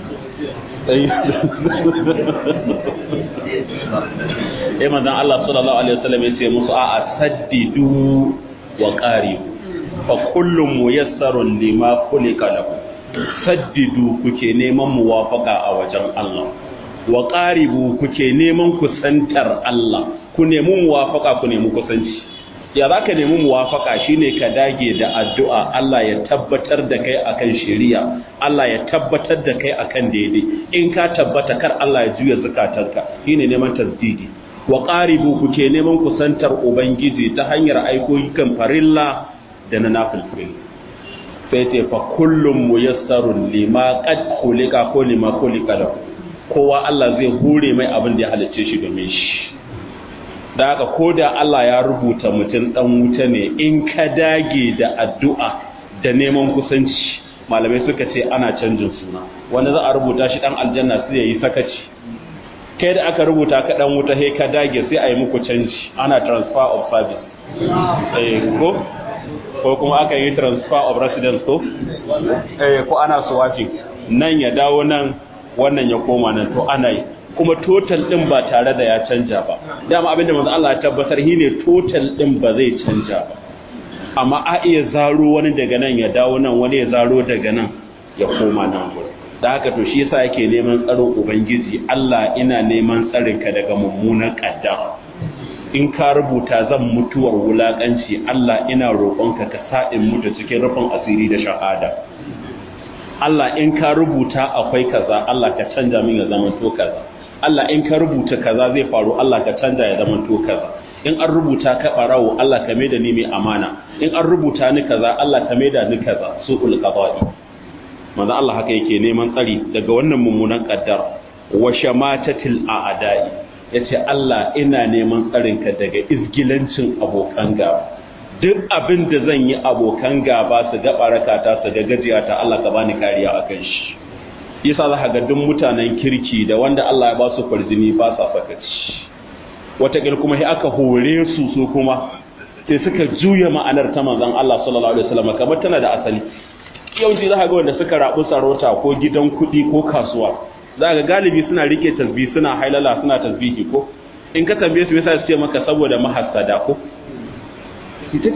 Manzon Allah sallallahu alaihi wasallam ya ce musu a'a saddidu wa qaribu fa kullum muyassarun lima khuliqa lahu. Saddidu kuke neman muwafaka a wajen Allah, wa qaribu kuke neman kusantar Allah, ku nemi muwafaka, ku nemi kusanci. Ya zaka nemi muwafaka shine ka dage da addu'a Allah ya tabbatar da kai akan shari'a, Allah ya tabbatar da kai akan daidai. In ka tabbata kar Allah ya juya zakatarka, shine neman tasdidi. Wa qaribu kuke neman kusantar ubangiji ta hanyar aikoyin farilla da na nafilfil. Sai ce fa kullum muyassarun lima qad khuliqa ko lima khuliqa lahu. Kowa Allah zai hure mai abin da ya halicce shi domin shi. Da haka koda Allah ya rubuta mutum dan wuta ne, in ka dage da addu'a da neman kusanci malamai suka ce ana canjin suna, wanda za a rubuta shi dan aljanna sai yayi sakaci, kai da aka rubuta ka dan wuta he ka dage sai a yi muku canji, ana transfer of service ko kuma aka yi transfer of residence ko ana swapping, nan ya dawo nan wannan ya koma nan, to ana yi kuma total din ba tare da ya canja ba. Dama abinda manzo Allah ya tabbatar shine total din ba zai canja ba, amma a iya zaro wani daga nan ya dawo nan, wani ya zaro daga nan ya koma nan gurin. Da haka to shi yasa yake neman tsaro ubangiji, Allah ina neman tsarinka daga mummunan kaddara. In ka rubuta zan mutuwar wulakanci, Allah ina roƙonka ka sa in mutu cikin rufin asiri da shahada. Allah in ka rubuta akwai kaza, Allah ka canja min ya zama to kaza. Allah in ka rubuta kaza zai faru, Allah ka canja ya zama to kaza. In an rubuta ka barawo, Allah ka maida ni mai amana. In an rubuta ni kaza, Allah ka maida ni kaza. Su'ul qada'i. Manzo Allah haka yake neman tsari daga wannan mummunan kaddara. Wa shamatatil a'da'i. Yace Allah ina neman tsarinka daga izgilancin abokan gaba. Duk abin da zan yi abokan gaba su ga barakata su ga gajiyata, Allah ka bani kariya akan shi. Yasa za ka ga duk mutanen kirki da wanda Allah ya ba su farjini ba sa sakaci. Wataƙil kuma sai aka hore su kuma sai suka juya ma'anar ta manzon Allah sallallahu alaihi wasallam kamar tana da asali. Yawanci za ka ga wanda suka rabu sarauta ko gidan kuɗi ko kasuwa, za ga galibi suna rike tasbih, suna hailala, suna tasbihi ko in ka tambaye su yasa su ce maka saboda mahassada ko ita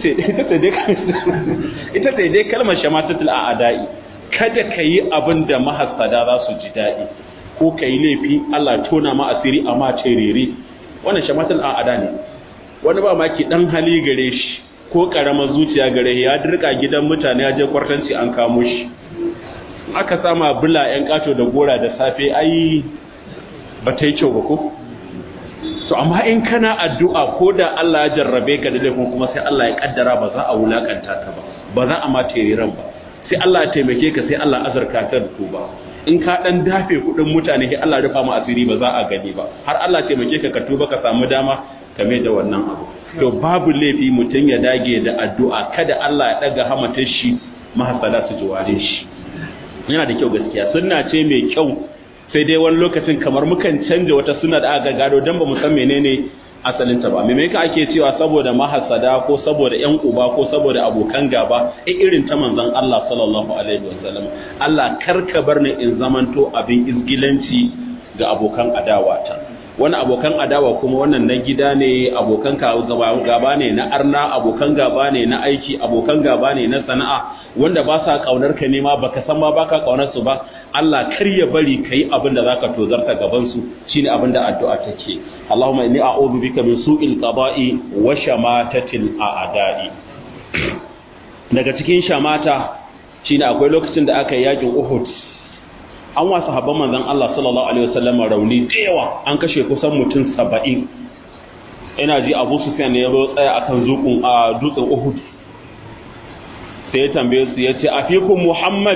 ce dai kalmar shamatatul a'da'i. Kada ka yi abin da mahassada za su ji daɗi, ko ka yi laifi Allah tona ma asiri amma terere, wannan shamatul a'ada ne. Wani ba ma ki dan hali gare shi ko karamar zuciya gare ya dirka gidan mutane ya je kwartanci an kamo shi, aka sama bula yan kato da gora da safe, ai ba ta yi kyau ba ko. So amma in kana addu'a ko da Allah ya jarrabe ka da laifin kuma sai Allah ya kaddara ba za a wulakanta ka ba za a ma tereren ba, sai Allah ya taimake ka, sai Allah azurka ka da tuba. In ka dan dafe kudin mutane sai Allah rufa mu asiri ba za a gani ba, har Allah taimake ka ka tuba ka samu dama ka mai da wannan abu. To babu laifi mutun ya dage da addu'a, kada Allah ya daga hamatar shi mahasala su jiware shi. Yana da kyau gaskiya, sunna ce mai kyau, sai dai wani lokacin kamar mukan canja wata sunna da aka gado dan ba mu san menene asalinta ba. Me ka ake cewa saboda mahasada ko saboda ƴan uba ko saboda abokan gaba, irin ta manzon Allah sallallahu alaihi wasallam. Allah karka bar ni in zamanto abin izgilanci ga abokan adawata. Wani abokan adawa kuma wannan na gida ne, abokan gaba ne na arna, abokan gaba ne na aiki, abokan gaba ne na sana'a, wanda ba sa kaunar ka nema baka san ma baka kaunar su ba. Allah kar ya bari kai abin da zaka tozarta gaban su, shine abin da addu'a take. Allahumma inni a'udhu bika min su'il qada'i wa shamatatil a'da'i. Daga cikin shamata shine akwai lokacin da aka yi yakin Uhud, an wasa sahabban manzon Allah sallallahu alaihi wasallam rauni da yawa, an kashe kusan mutum 70. Ina ji Abu Sufyan ne ya zo tsaya akan dutsen Uhud, sai ya tambaye su yace afikum Muhammad,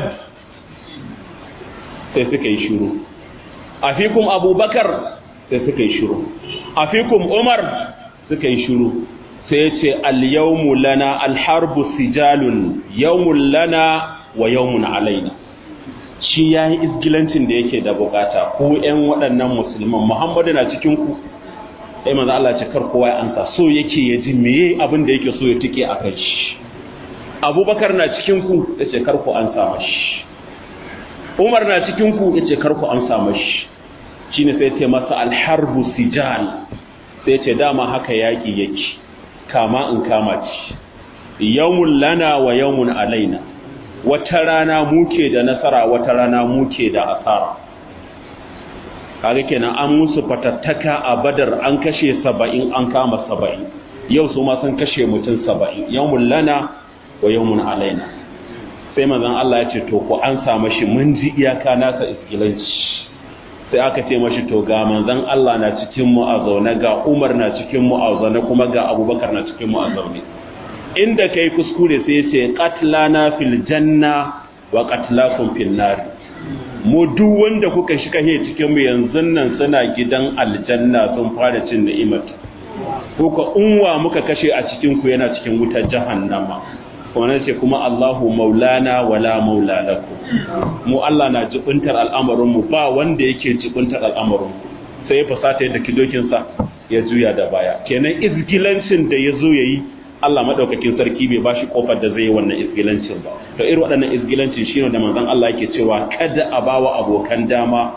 sai suka yi shiru. Afikum Abubakar, sai suka yi shiru. Afikum Umar, suka yi shiru. Sai ya ce al-yawmu lana al-harbu sijalun, yawmun lana wa yawmun alaina. Shi yayi isgilancin da yake da bukata, ku ƴan waɗannan musulman, Muhammadu na cikin ku. Sai manzo Allah ce kar kowa ya ansa, so yake ya ji meye abin da yake so ya tike akan shi. Abubakar na cikin ku, yace kar ku ansa mashi. Umar na cikin ku, yace kar ku amsa mashi. Shine sai ce masa al-harbu sijal, sai ce dama haka yaki yake, kama in kama ci. Yawmun lana wa yawmun alaina. Wata rana muke da nasara, wata rana muke da asara. Kaga kenan an musu fatattaka a Badar, an kashe 70, an kama 70. Yau su ma sun kashe mutum 70. Yawmun lana wa yawmun alaina. Sai manzon Allah ya ce to ku an sa mashi, mun ji iyaka nasa iskilanci. Sai aka ce mashi to ga manzon Allah na cikin mu a zaune, ga Umar na cikin mu a zaune, kuma ga Abubakar na cikin mu a zaune. Inda kai kuskure sai ya ce qatlana fil janna wa qatlakum fil nar. Mu duk wanda kuka shiga cikin mu yanzu nan suna gidan aljanna, sun fara cin ni'imar. Ko ka unwa muka kashe a cikin ku yana cikin wutar jahannama. kuma nace kuma Allahu maulana wala maula lakum mu Allah na jibintar al'amarin mu ba wanda yake jibintar al'amarin mu sai ya fasata yadda kidokin sa ya juya da baya kenan izgilancin da yazo yayi Allah madaukakin sarki bai bashi kofar da zai yi wannan izgilancin ba to irin waɗannan izgilancin shine da manzon Allah yake cewa kada a bawa abokan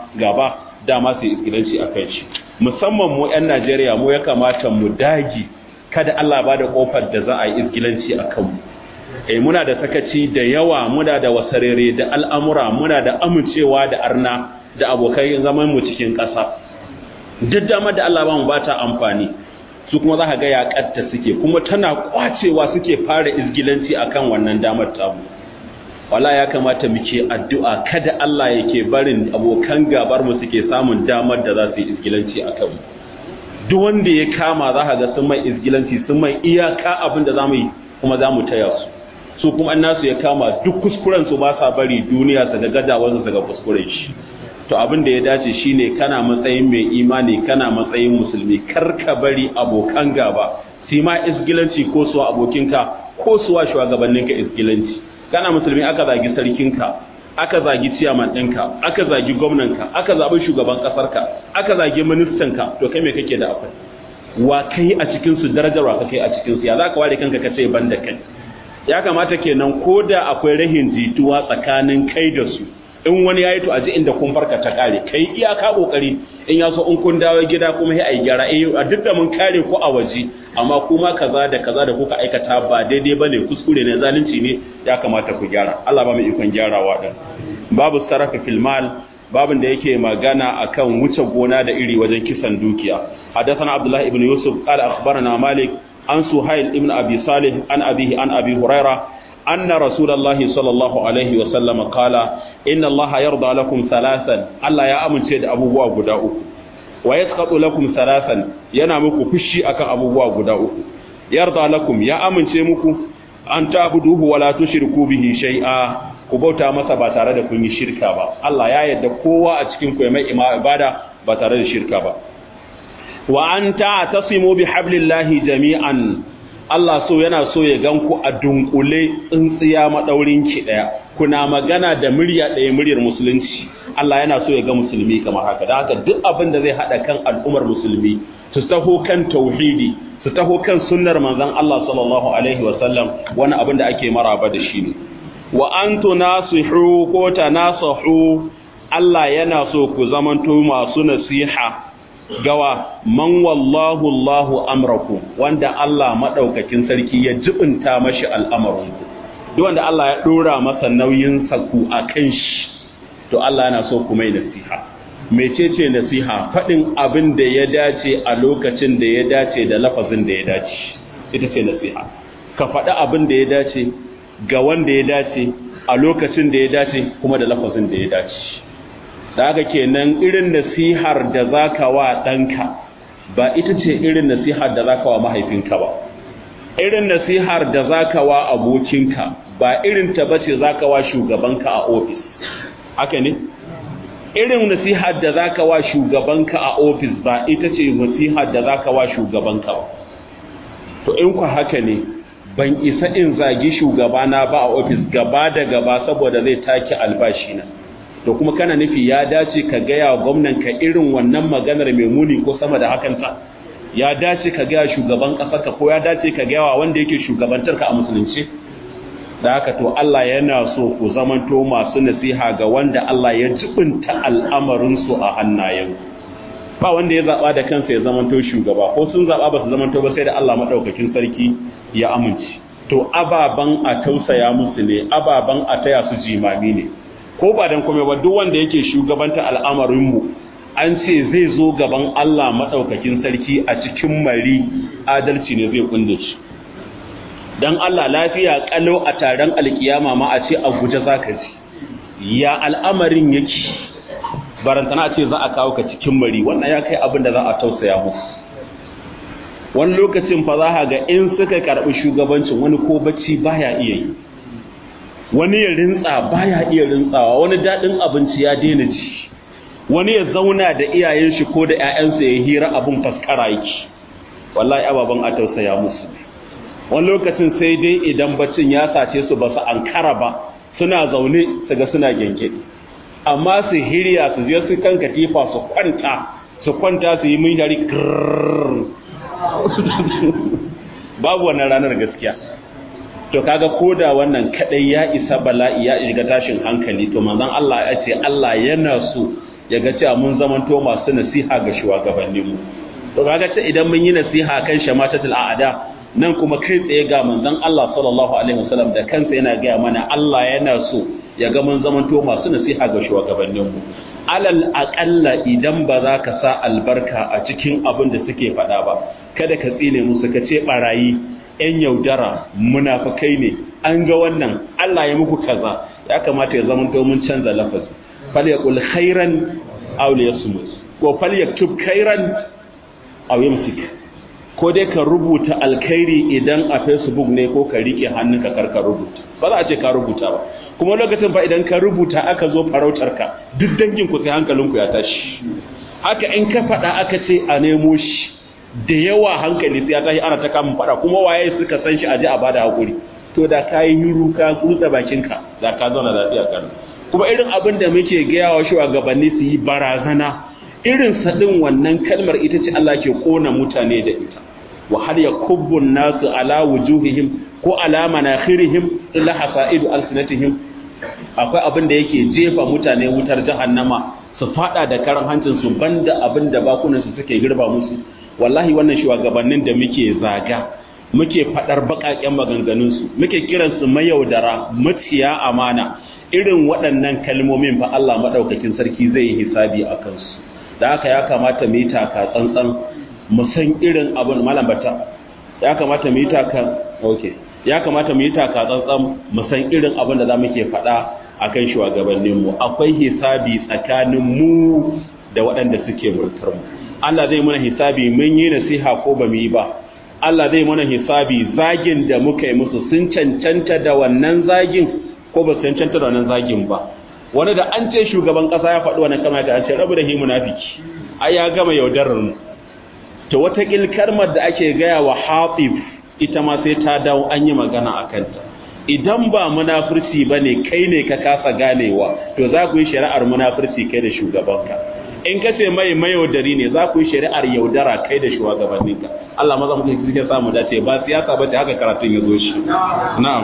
dama su izgilanci akan shi musamman mu ƴan Najeriya mu ya kamata mu dagi kada Allah ba da kofar da za a yi izgilanci akan mu muna da sakaci da yawa muna da wasarere da al'amura muna da amincewa da arna da abokai zaman mu cikin ƙasa duk damar da Allah ba mu bata amfani su kuma za ka ga yaƙatta suke kuma tana kwacewa suke fara izgilanci akan wannan damar tamu wala ya kamata muke addu'a kada Allah yake barin abokan gabar mu suke samun damar da za su yi izgilanci akan mu duk wanda ya kama za ka ga sun mai izgilanci sun mai iyaka abin da za mu yi kuma za mu taya su kuma an nasu ya kama duk kuskuren su ba sa bari duniya su ga gazawarsu daga kuskuren shi to abin da ya dace shine kana matsayin mai imani kana matsayin musulmi karka bari abokan gaba sai ma isgilanci ko suwa abokinka ko suwa shugabanninka isgilanci kana musulmi aka zagi sarkinka aka zagi ciyaman ɗinka aka zagi gwamnanka aka zaɓi shugaban ƙasarka aka zagi ministanka to kai me kake da akwai wa kai a cikin su darajar wa kai a cikin su ya zaka ware kanka kace banda kai ya kamata kenan koda akwai rahin jituwa tsakanin kai da su in wani yayi to aji inda kun farka ta kare kai iyaka kokari in ya so in kun dawo gida kuma sai ai gyara a duk da mun kare ku a waje amma kuma kaza da kuka aikata ba daidai bane kuskure ne zalunci ne ya kamata ku gyara Allah ba mu ikon gyarawa din babu sarafa fil mal babin da yake magana akan wuce gona da iri wajen kisan dukiya hadathana abdullah ibn yusuf qala akhbarana malik an suhail ibn abi salih an abihi an abi hurairah أن رسول الله صلى الله عليه وسلم قال إن الله يرضى لكم ثلاثا الله يا أمن شيد أبو بوا غداؤ ويسقط لكم ثلاثا ينامك فشي أكا أبو بوا غداؤ يرضى لكم يا أمن شيمكم أن تعبدوه ولا تشركوا به شيئا ku bauta masa ba tare da kun yi shirka ba Allah ya yarda kowa a cikin ku ya mai ibada ba tare da shirka ba wa anta tasimu bihablillahi jami'an Allah so yana so ya gan ku a dunkule tsintsiya madaurin ki daya kuna magana da murya daya muryar musulunci Allah yana so ya ga musulmi kamar haka da haka duk abin da zai hada kan al'ummar musulmi su taho kan tauhidi su taho kan sunnar manzon Allah sallallahu alaihi wasallam wani abin da ake maraba da shi ne wa antu nasihu ko tanasahu Allah yana so ku zamanto masu nasiha gawa man wallahu Allahu amrakum wanda Allah madaukakin sarki ya jibinta mashi al'amarinku duk wanda Allah ya dora masa nauyin saku akan shi to Allah yana so ku mai nasiha mecece nasiha fadin abin da ya dace a lokacin da ya dace da lafazin da ya dace ita ce nasiha ka faɗi abin da ya dace ga wanda ya dace a lokacin da ya dace kuma da lafazin da ya dace da haka kenan irin nasihar da zaka wa ɗanka ba ita ce irin nasihar da zaka wa mahaifinka ba irin nasihar da zaka wa abokinka ba irin ta bace zaka wa shugabanka a ofis haka ne irin nasihar da zaka wa shugabanka a ofis ba ita ce nasihar da zaka wa shugabanka ba to in ku haka ne ban isa in zagi shugabana ba a ofis gaba da gaba saboda zai take albashi na to kuma kana nufi ya dace ka gaya wa gwamnan ka irin wannan maganar mai muni ko sama da hakan ta ya dace ka gaya shugaban kasar ka ko ya dace ka gaya wa wanda yake shugabantar ka a musulunci da haka to Allah yana so ku zamanto masu nasiha ga wanda Allah ya jibinta al'amarin su a hannayen ba wanda ya zaba da kansa ya zamanto shugaba ko sun zaba ba su zamanto ba sai da Allah madaukakin sarki ya amince to ababan a tausaya musu ne ababan a taya su jimami ne ko ba dan kome ba duk wanda yake shugabanta al'amarin mu an ce zai zo gaban Allah madaukakin sarki a cikin mari adalci ne zai kunde shi dan Allah lafiya kalau a taron alkiyama ma a ce a guje zaka ji ya al'amarin yake barantana ce za a kawo ka cikin mari wannan ya kai abin da za a tausaya musu wani lokacin fa za ga in suka karɓi shugabancin wani ko bacci baya iya yi wani ya rintsa baya iya rintsawa wani daɗin abinci ya daina ci wani ya zauna da iyayen shi ko da ƴaƴansa ya hira abin faskara yake wallahi ababan a tausaya musu wani lokacin sai dai idan baccin ya sace su ba su ankara ba suna zaune su ga suna gengedi amma su hirya su je su kan katifa su kwanta su yi minshari babu wannan ranar gaskiya. To kaga koda wannan kadai ya isa bala'i ya shiga tashin hankali to manzon Allah ya ce Allah yana so ya ga cewa mun zamanto masu nasiha ga shugabanninmu. To kaga ce idan mun yi nasiha kan shamatatul a'ada nan kuma kai tsaye ga manzon Allah sallallahu alaihi wasallam da kansa yana ga mana Allah yana so ya ga mun zamanto masu nasiha ga shugabanninmu. Alal aqalla idan ba za ka sa albarka a cikin abin da suke faɗa ba kada ka tsine musu ka ce barayi ‘yan yaudara munafukai ne an ga wannan Allah ya muku kaza ya kamata ya zama mun canza lafazi fal yaqul khairan aw liyasmut ko fal yaktub khairan aw yumsik ko dai ka rubuta alkhairi idan a Facebook ne ko ka rike hannunka karka rubuta ba za a ce ka rubuta ba kuma lokacin fa idan ka rubuta aka zo farautar ka duk dangin ku sai hankalinku ya tashi haka in ka faɗa aka ce a nemo shi da yawa hankali sai ya tashi ana ta kamun fada kuma waye suka san shi aje a bada hakuri to da kai hiru ka kutsa bakinka da ka zauna lafiya kan kuma irin abin da muke gaya wa shugabanni su yi barazana irin sadin wannan kalmar ita ce Allah ke kona mutane da ita wa har yakubbu nasu ala wujuhihim ko ala manakhirihim illa hasaidu alsinatihim akwai abin da yake jefa mutane wutar jahannama su fada da karan hancin su banda abin da bakunan su suke girba musu wallahi wannan shugabannin da muke zaga muke fadar bakaken maganganun su muke kiran su mayaudara mutiya amana irin waɗannan kalmomin fa Allah madaukakin sarki zai yi hisabi akan su da haka ya kamata mu yi taka tsantsan mu san irin abin malam bata ya kamata mu yi taka ya kamata mu yi taka tsantsan mu san irin abin da zamu ke fada akan shugabannin mu akwai hisabi tsakanin mu da waɗanda suke mulkar mu Allah zai mana hisabi mun yi nasiha ko ba mu yi ba Allah zai mana hisabi zagin da muka yi musu sun cancanta da wannan zagin ko ba su cancanta da wannan zagin ba wani da an ce shugaban kasa ya faɗi wannan kamar da an ce rabu da hi munafiki ai ya gama yaudarar mu to wata kalmar da ake gaya wa Hatib ita ma sai ta dawo an yi magana akan ta idan ba munafurci bane kai ne ka kasa ganewa to za ku yi shari'ar munafurci kai da shugabanka in ka ce mai mayaudari ne za ku yi shari'ar yaudara kai da shugabanninka Allah maza muka yi samu dace ba siyasa ba ta haka karatun ya zo shi na'am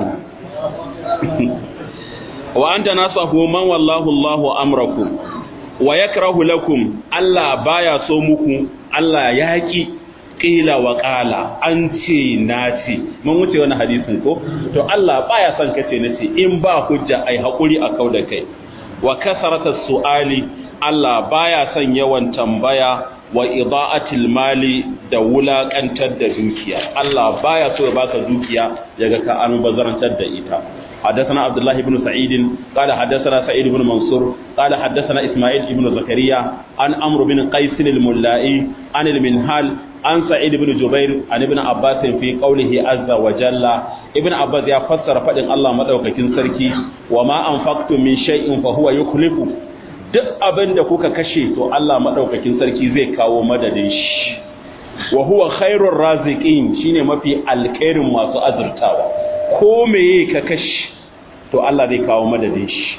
wa anta nasahu man wallahu Allahu amrakum wa yakrahu lakum Allah baya so muku Allah ya ki qila wa qala an ce nace mun wuce wannan hadisin ko to Allah baya son kace nace in ba hujja ai hakuri a kauda kai wa kasarata su'ali Allah baya son yawan tambaya wa ida'atil mali da wulakantar da dukiya Allah baya so ya baka dukiya yaga ka an bazarantar da ita حدثنا عبد الله بن سعيد قال حدثنا سعيد بن منصور قال حدثنا إسماعيل بن زكريا عن عمرو بن قيس الملائي عن المنهال عن سعيد بن جبير عن ابن عباس في قوله عز وجل ابن عباس يفسر فدin Allah madaukakin sarki wama anfaqtum min shay'in fa huwa yukhlifu duk abinda kuka kashe to Allah madaukakin sarki zai kawo madadin shi wa huwa khairur raziqin shine mafi alkhairin masu azurtawa ko meye ka kashe to Allah zai kawo madadin shi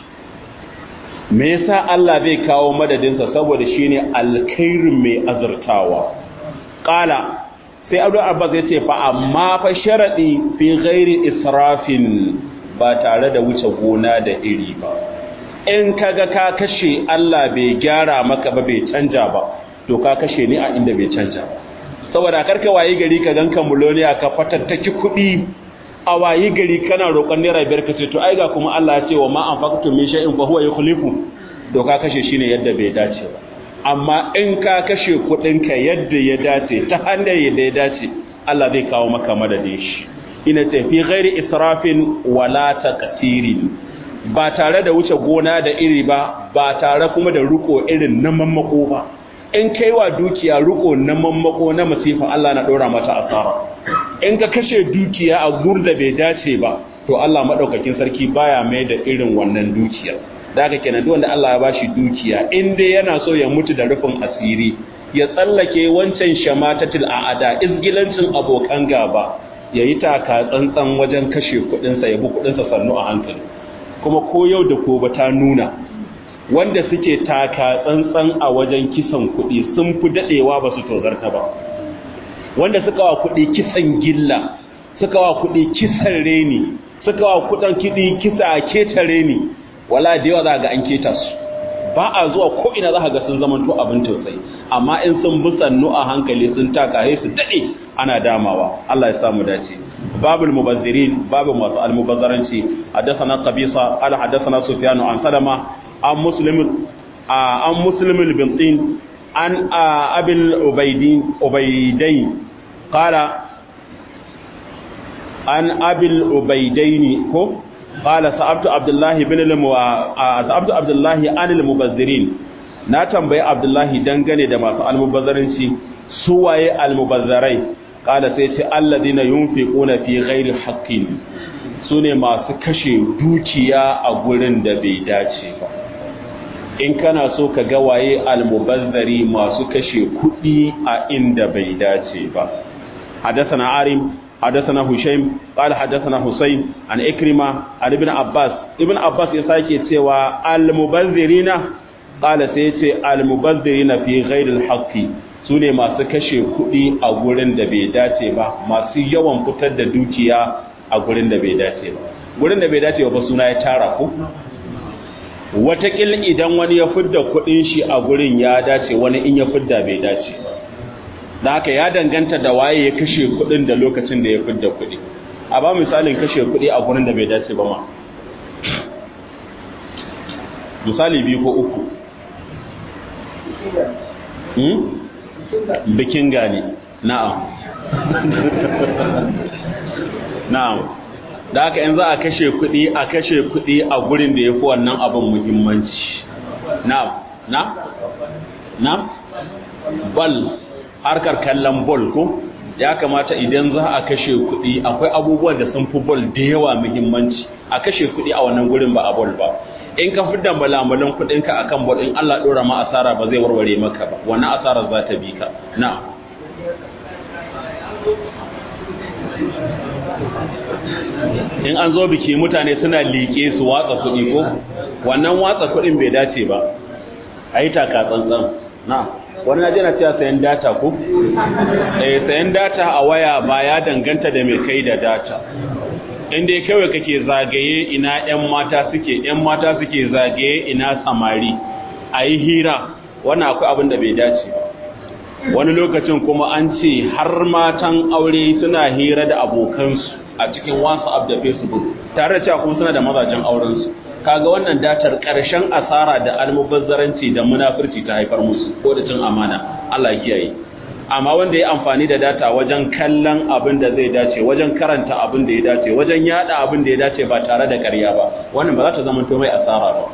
me yasa Allah zai kawo madadinsa saboda shine alkhairin mai azurtawa qala sai Abdul Abbas ya ce fa amma fa sharadi fi ghairi israfin ba tare da wuce gona da iri ba in kaga ka kashe Allah bai gyara maka ba bai canja ba to ka kashe ni a inda bai canja ba saboda karka wayi gari ka ganka muloniya ka fatattaki kuɗi a wayi gari kana roƙon naira biyar ka ce to ai ga kuma Allah ya ce wa ma anfaqtum min shay'in fa huwa yukhlifu to ka kashe shi ne yadda bai dace ba amma in ka kashe kuɗinka yadda ya dace ta hanyar yadda ya dace Allah zai kawo maka madadin shi ina ce fi ghairi israfin wala taqtirin ba tare da wuce gona da iri ba ba tare kuma da ruko irin na mammako ba in kaiwa dukiya ruko na mammako na masifa Allah na dora mata asara in ka kashe dukiya a gurda bai dace ba to Allah madaukakin sarki baya mai da irin wannan dukiya da haka kenan duk wanda Allah ya bashi dukiya in dai yana so ya mutu da rufin asiri ya tsallake wancan shamatatul aada izgilancin abokan gaba yayi taka tsantsan wajen kashe kuɗinsa ya bi kuɗinsa sannu a hankali kuma ko yau da gobe ta nuna wanda suke taka tsantsan a wajen kisan kuɗi sun fi daɗewa ba su tozarta ba wanda suka wa kuɗi kisan gilla suka wa kuɗi kisan reni suka wa kuɗin kiɗi kisa a keta reni wala da yawa za ga an keta su ba a zuwa ko ina za ga sun zamanto abin tausayi amma in sun bi sannu a hankali sun taka sai su daɗe ana damawa Allah ya samu dace babul mubazzirin babu masu almubazzaranci haddathana qabisa ala haddathana sufyan an salama an muslim bin tin an abil ubaydain qala an abil ubaydain ko qala sa'abtu abdullahi anil mubazzirin na tambayi abdullahi dangane da masu almubazzaranci su waye almubazzarai qala sai ce alladina yunfiquna fi ghairi haqqin sune masu kashe dukiya a gurin da bai dace ba in kana so ka ga waye almubazzari masu kashe kudi a inda bai dace ba hadathana arim حدثنا هشيم قال حدثنا حسين عن إكرمة عن ابن عباس يساكي سوى المبذرين قال سيتي المبذرين في غير الحق sune masu kashe kuɗi a gurin da bai dace ba masu yawan fitar da dukiya a gurin da bai dace ba gurin da bai dace ba suna ya tara ku watakil idan wani ya fidda kuɗin shi a gurin ya dace wani in ya fidda bai dace ba da haka ya danganta da waye ya kashe kudin da lokacin da ya fidda kudi a ba misalin kashe kudi a gurin da bai dace ba ma misali biyu ko uku bikin gani na'am na'am da haka yanzu a kashe kudi a gurin da ya fi wannan abin muhimmanci na'am bal harkar kallon bol ko ya kamata idan za a kashe kuɗi akwai abubuwan da sun fi bol da yawa muhimmanci a kashe kuɗi a wannan gurin ba a bol ba in ka fi da malamalan kuɗinka a kan bol in Allah ɗora ma asara ba zai warware maka ba wannan asarar za ta bi ka na in an zo biki mutane suna liƙe su watsa kuɗi ko wannan watsa kuɗin bai dace ba a yi taka tsantsan na wani na jina cewa sayan data ko? Sayan data a waya ba ya danganta da mai kai da data inda ya kawai kake zagaye ina 'yan mata suke zagaye ina samari a yi hira wannan akwai abin da bai dace wani lokacin kuma an ce har matan aure suna hira da abokansu a cikin WhatsApp da Facebook tare da cewa kuma suna da mazajen aurensu kaga wannan datar ƙarshen asara da almubazzaranci da munafurci ta haifar musu ko da cin amana Allah ya kiyaye amma wanda ya amfani da data wajen kallon abin da zai dace wajen karanta abin da ya dace wajen yada abin da ya dace ba tare da ƙarya ba wannan ba za ta zama to mai asara ba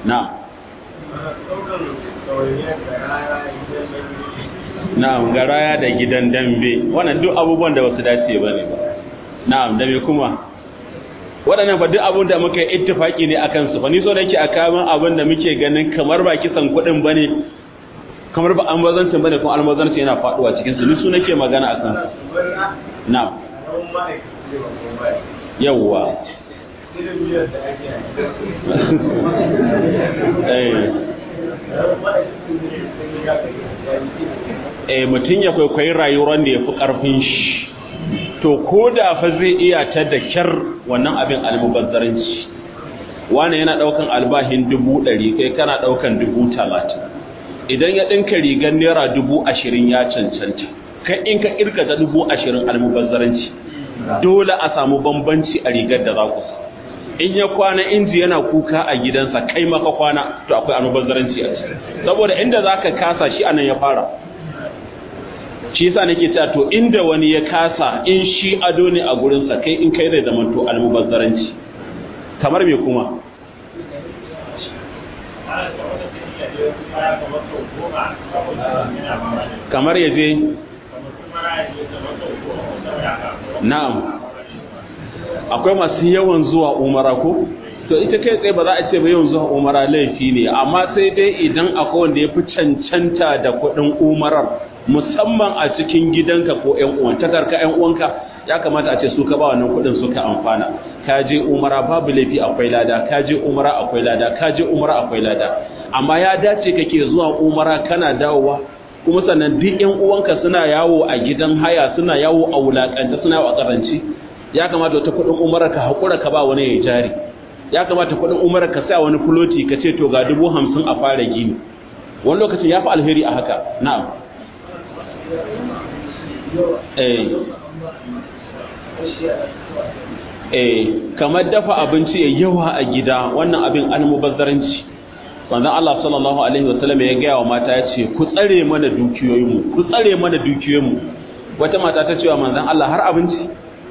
na'am garaya da gidan dambe wannan duk abubuwan da wasu dace bane ba na'am da me kuma waɗannan fa duk abin da muka yi ittifaki ne akan su fa ni so da yake a kaman abin da muke ganin kamar ba kisan kuɗin bane kamar ba almubazzaranci bane kuma almubazzaranci yana faduwa cikin su ni su nake magana akan su na'am yawwa mutum ya kwaikwayi rayuwar da ya fi ƙarfin shi to ko da fa zai iya ta da kyar wannan abin almubazzaranci wani yana daukan albahin 100 kai kana daukan 30 idan ya dinka rigar naira 20 ya cancanta kai in ka kirka ta 20 almubazzaranci dole a samu bambanci a rigar da za ku sa in ya kwana inji yana kuka a gidansa kai maka kwana to akwai almubazzaranci a ciki saboda inda zaka kasa shi anan ya fara shi yasa nake cewa to inda wani ya kasa in shi ado ne a gurin sa kai in kai zai zama to almubazzaranci kamar me kuma kamar yaje na'am akwai masu yawan zuwa umara ko to ita kai tsaye ba za a ce ba yawan zuwa umara laifi ne amma sai dai idan akwai wanda ya fi cancanta da kuɗin umarar musamman a cikin gidanka ko ƴan uwanka ya kamata a ce su ka ba wannan kuɗin suka amfana. Ka je umara babu laifi akwai lada, ka je umara akwai lada, ka je umara akwai lada, amma ya dace kake zuwa umara kana dawowa kuma sannan duk ƴan uwanka suna yawo a gidan haya, suna yawo a wulakanta, suna yawo a karanci. Ya kamata wata kuɗin umara ka haƙura ka ba wani ya jari, ya kamata kuɗin umara ka sa wani fuloti ka ce to ga 50,000 a fara gini. Wani lokacin ya fi alheri a haka. Na'am. Kamar dafa abinci ya yawa a gida, wannan abin almubazzaranci. Manzon Allah sallallahu alaihi wasallam ya gaya wa mata, ya ce ku tsare mana dukiyoyinmu, ku tsare mana dukiyoyinmu. Wata mata ta ce wa manzon Allah har abinci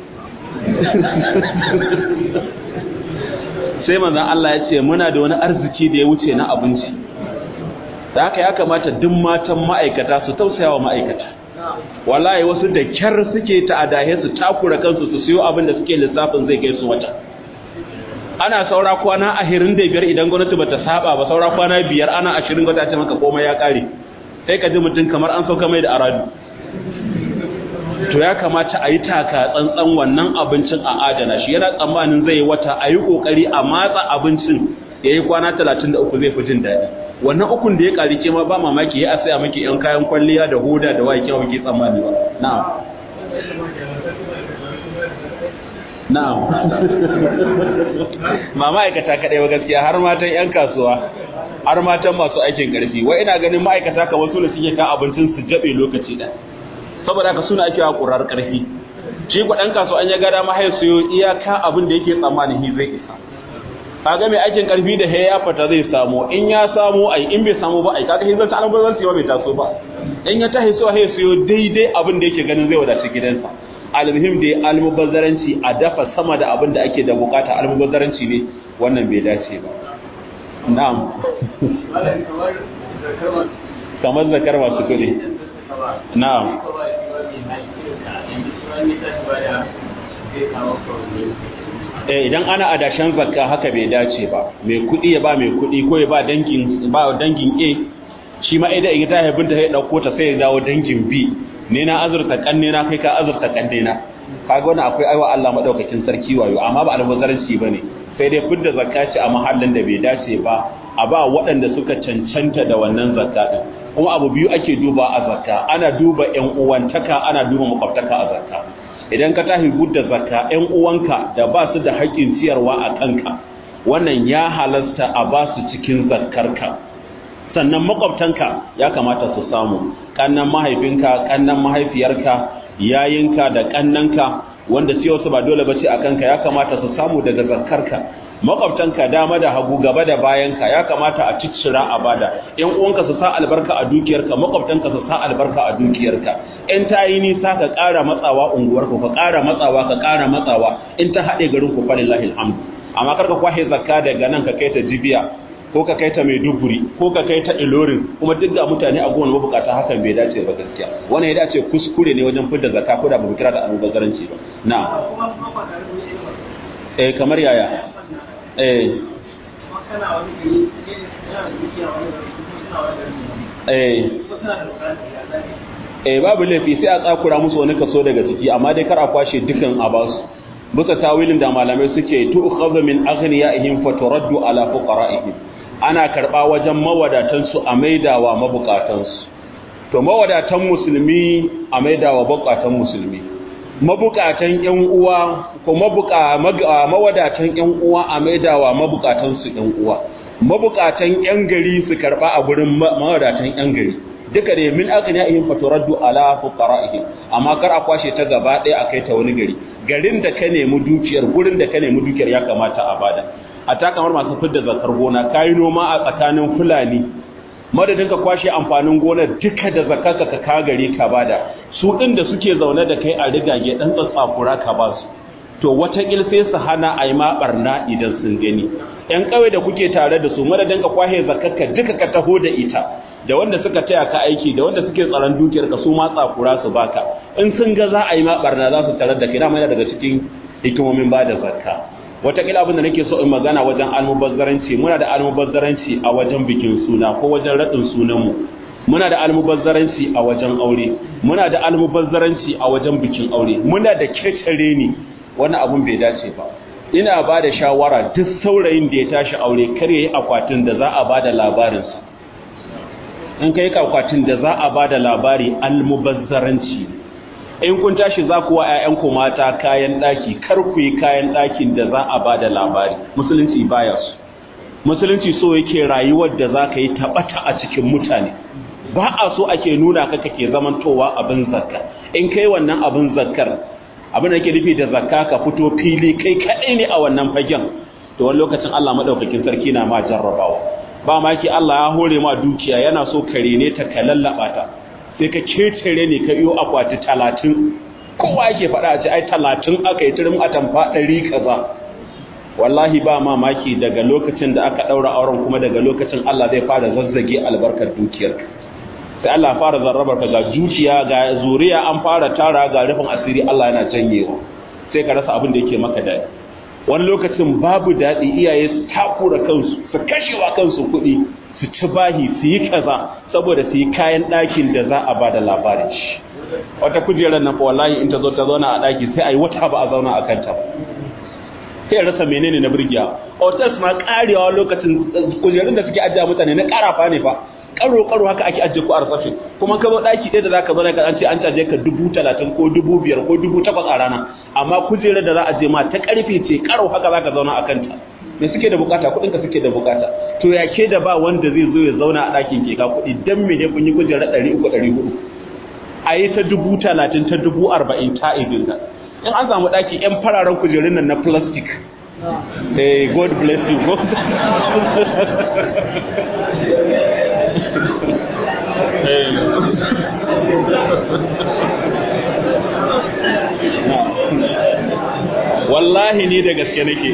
sai manzon Allah ya ce muna da wani arziki da ya wuce na abinci. Da haka ya kamata duk matan ma'aikata su tausaya wa ma'aikata. Wallahi wasu da kyar suke ta'adahe su takura kansu su siyo abin da suke lissafin zai kai su wata. Ana saura kwana 25 idan gwamnati bata saba ba, saura kwana 5 ana 20 gwata ce maka komai ya kare. Sai ka ji mutum kamar an sauka mai da aradu. To ya kamata a yi taka tsantsan wannan abincin a adana shi. Yana tsammanin zai yi wata, a yi kokari a matsa abincin ya yi kwana 33 zai fi jin daɗi. Wannan ukun da ya ƙari ke ma ba mamaki ya asaya maki ‘yan kayan kwalliya da hoda da waye kyau ke tsammani ba. Na'am. Na'am. Ma ma'aikata kaɗai ba gaskiya, har matan ‘yan kasuwa, har matan masu aikin ƙarfi. Wai ina ganin ma'aikata kamar su da suke kan abincin su jaɓe lokaci ɗaya. Saboda haka suna ake wa ƙurar ƙarfi. Shi ku ɗan kasuwa an ya gada mahaifiyo iyaka abin da yake tsammanin shi zai isa. Kaga mai aikin karfi da ya fata zai samu, in ya samu ai, in bai samu ba ai, kaga hizar ta almubazar siyo bai taso ba. In ya tahi so ya siyo daidai abin da yake ganin zai wadace gidansa. Almuhim da almubazzaranci a dafa sama da abin da ake da bukata, almubazzaranci ne, wannan bai dace ba. Na'am. Kamar zakar masu kuɗi. Na'am. Idan ana adashen zakka haka bai dace ba, mai kuɗi ya ba mai kuɗi ko ya ba dangin A, shi ma idan ita ta haifin ta sai ɗauko ta sai ya dawo dangin B, ne na azurta kanne na kai ka azurta kanne na. Kaga wannan akwai aiwa Allah madaukakin sarki wayo, amma ba almubazzaranci bane, sai dai fidda zakka ce a mahallin da bai dace ba, a ba waɗanda suka cancanta da wannan zakka din. Kuma abu biyu ake duba a zakka, ana duba ƴan uwantaka, ana duba makwabtaka a zakka. Idan ka tahi gudda zakka, ƴan uwanka da ba su da haƙƙin ciyarwa a kanka, wannan ya halasta a ba su cikin zakkarka. Sannan makwabtanka ya kamata su samu, kannan mahaifinka, kannan mahaifiyarka, yayinka da kannanka, wanda ciyarsu ba dole bace a kanka, ya kamata su samu daga zakkarka. Makwabtanka dama da hagu, gaba da bayanka, ya kamata a ciccira a bada. Ƴan uwanka su sa albarka a dukiyarka, makwabtanka su sa albarka a dukiyarka. In ta yi nisa ka ƙara matsawa unguwarku, ka ƙara matsawa, ka ƙara matsawa, in ta haɗe garin ku falillahi alhamdu. Amma kar ka kwashe zakka daga nan ka kai ta Jibiya, ko ka kai ta Maiduguri, ko ka kai ta Ilorin, kuma duk ga mutane a gona mabukata, hakan bai dace ba gaskiya. Wannan ya dace kuskure ne wajen fidda zakka, ko da ba mu kira da almubazzaranci ba. Na'am. Kamar yaya? Babu laifi sai a tsakura musu wani kaso daga ciki, amma dai kar a kwashe dukan a basu. Bisa tawilin da malamai suke tu'khadhu min aghniyaihim fa turaddu ala fuqara'ihim, ana karba wajen mawadatan su a maidawa mabukatan su. To mawadatan musulmi a maidawa bukatan musulmi, mabukatan ƴan uwa ko mawadatan ƴan uwa a maidawa mabukatan su ƴan uwa, mabukatan ƴan gari su karba a gurin mawadatan ƴan gari. Duka da min aghniyaihim faturaddu ala fuqara'ihim, amma kar a kwashe ta gaba ɗaya a kai ta wani gari. Garin da ka nemi dukiyar, gurin da ka nemi dukiyar ya kamata a bada. A ta kamar masu fidda zakar gona, kayi noma a tsakanin Fulani, madadin ka kwashe amfanin gonar duka da zakarka ka ka gari ka bada, su ɗin da suke zaune da kai a rigage ɗan tsatsakura ka ba su. To wataƙil sai su hana a yi ma ɓarna idan sun gani. ‘Yan ƙauye da kuke tare da su, madadin ka kwashe zakarka duka ka taho da ita, da wanda suka taya ka aiki, da wanda suke tsaron dukiyar ka, su ma tsakura su baka. In sun ga za a yi ma ɓarna za su tarar da kai, dama yana daga cikin hikimomin ba da zakka. Wataƙila abin da nake so in magana wajen almubazzaranci, muna da almubazzaranci a wajen bikin suna ko wajen raɗin sunanmu. muna da almubazzaranci a wajen aure, muna da almubazzaranci a wajen bikin aure, muna da kecere ne, wannan abun bai dace ba. Ina ba da shawara duk saurayin da ya tashi aure kar yayi akwatin da za a ba da labarinsa. In kai akwatin da za a ba da labari almubazzaranci. In kun tashi za ku wa 'ya'yanku mata kayan ɗaki, kar ku yi kayan ɗakin da za a ba da labari. Musulunci baya su. Musulunci so yake rayuwar da za ka yi taɓata a cikin mutane. Ba a so ake nuna ka kake zamantowa abin zakka. In kai wannan abin zakkar, abin da ke nufi da zakka ka fito fili kai kaɗai ne a wannan fagen, to wani lokacin Allah maɗaukakin sarki na ma jarrabawa. Ba ma ki Allah ya hore ma dukiya yana so ka rene ta ka lallaɓa ta, sai ka kecere ne ka iyo akwati 30, kowa yake faɗa a ce ai 30 aka yi turin atamfa 100 kaza. Wallahi ba mamaki daga lokacin da aka ɗaura auren kuma daga lokacin Allah zai fara zazzage albarkar dukiyarka. Sai Allah fara zarrabar ka ga dukiya ga zuriya an fara tara ga rufin asiri Allah yana janyewa, sai ka rasa abin da yake maka daɗi. Wani lokacin babu daɗi iyaye su takura kansu su kashewa kansu kuɗi su ci bahi su yi kaza saboda su yi kayan ɗakin da za a ba da labarin shi. Wata kujerar na fa wallahi in ta zo ta zauna a ɗaki sai a yi wata ba a zauna a kanta ba. Sai rasa menene na burgiya. Hotels ma karewa lokacin kujerun da suke ajiya mutane na karafa ne fa. Karo haka ake ajiye ku a reception. Kuma ka zo daki ɗaya da zaka zo ka an ce an caje ka 30,000 ko 5,000 ko 8,000 a rana. Amma kujerar da za a je ma ta karfe ce karo haka zaka zauna a kanta. Me suke da bukata? Kudin ka suke da bukata. To ya ke da ba wanda zai zo ya zauna a dakin ke ka kudi dan me ne kun yi kujerar 300 400. Ayi ta 30,000 ta 40,000 ta ibinda. In an samu daki yan fararen kujerun nan na plastic. God bless you. Wallahi ni da gaske nake.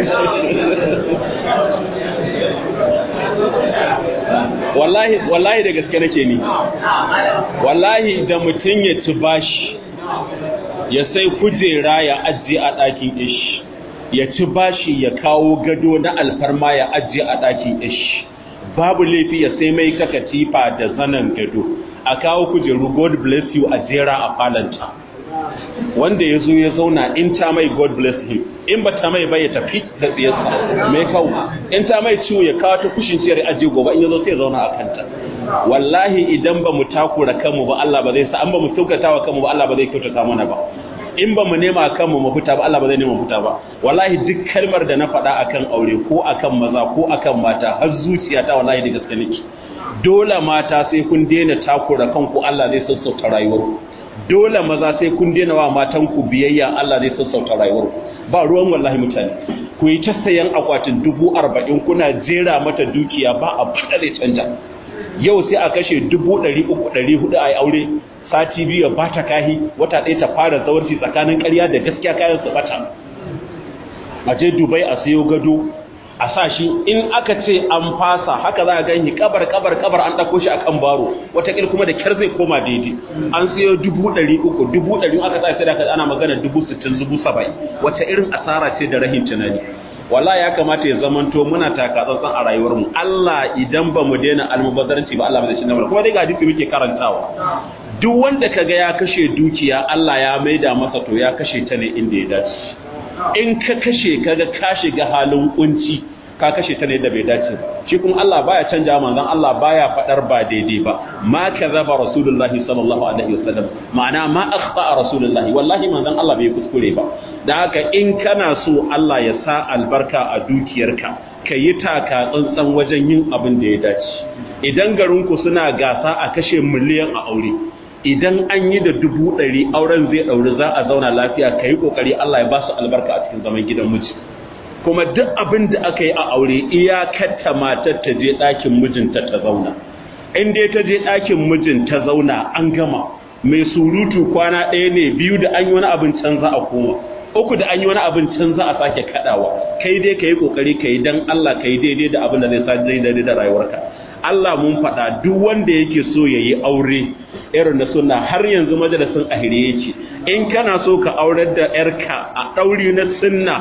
Wallahi da gaske nake ni. Wallahi da mutun ya ci bashi ya sai kujera ya ajiye a ɗakin ishi, ya ci bashi ya kawo gado na alfarma ya ajiye a ɗakin ishi, babu laifi ya sai mai katifa da zanen gado, a kawo kujeru God bless you a jera a falanta. Wanda ya zo ya zauna in ta mai God bless him, in ba ta mai ba ya tafi da tsiyarsa mai kawo, in ta mai ciwo ya kawo ta kushin ciyar ajiye gobe in ya zo sai ya zauna a kanta. Wallahi idan ba mu takura kanmu ba Allah ba zai sa, an ba mu kyautata wa kanmu ba Allah ba zai kyautata mana ba. In ba mu nema kanmu mu fita ba Allah ba zai nema fita ba. Wallahi duk kalmar da na faɗa akan aure ko akan maza ko akan mata har zuciyata wallahi da gaske nake. Dole mata sai kun daina takura kanku Allah zai sassauta rayuwarku. Dole maza sai kun daina wa matanku biyayya Allah zai sassauta rayuwarku. Ba ruwan wallahi mutane. Ku yi ta sayan akwatin 40,000 kuna jera mata dukiya ba abin da zai canja. Yau sai a kashe 300 400 a aure, sati biyu ba ta kahi, wata ɗaya ta fara zawarci tsakanin ƙarya da gaskiya kayan su bata. A je Dubai a sayo gado a sa shi, in aka ce an fasa haka za a gani kabar an ɗauko shi akan baro, wataƙil kuma da kyar zai koma daidai. An sayo 300,000 100,000 aka sa sai da ana magana 60,000 70,000. Wace irin asara ce da rahin tunani. Wallahi ya kamata ya zamanto muna taka tsantsan a rayuwarmu. Allah idan ba mu daina almubazzaranci ba Allah ba zai shi namar. Kuma dai ga hadisi muke karantawa. Duk wanda kaga ya kashe dukiya Allah ya maida masa to ya kashe ta ne inda ya dace. In ka kashe kaga ka shiga halin kunci ka kashe ta ne da bai dace ba. Shi kuma Allah baya canja manzon Allah baya fadar ba daidai ba. Ma kazaba rasulullahi sallallahu alaihi wasallam. Ma'ana ma akhta rasulullahi wallahi manzon Allah bai kuskure ba. Da haka in kana so Allah ya sa albarka a dukiyarka ka yi taka tsantsan wajen yin abin da ya dace. Idan garinku suna gasa a kashe miliyan a aure, idan an yi da 100,000 auren zai ɗauri za a zauna lafiya ka yi ƙoƙari Allah ya ba su albarka a cikin zaman gidan miji. Kuma duk abin da aka yi a aure iyakarta matar ta je ɗakin mijinta ta zauna. In dai ta je ɗakin mijin ta zauna an gama. Mai surutu kwana ɗaya ne, 2 da an yi wani abin can za a koma. 3 da an yi wani abin can za a sake kaɗawa. Kai dai ka yi ƙoƙari ka yi don Allah ka yi daidai da abin da zai sa daidai da rayuwarka. Allah mun faɗa duk wanda yake so ya yi aure irin da suna har yanzu majalisun ahiri yake. In kana so ka aurar da ‘yarka a ɗauri na sunna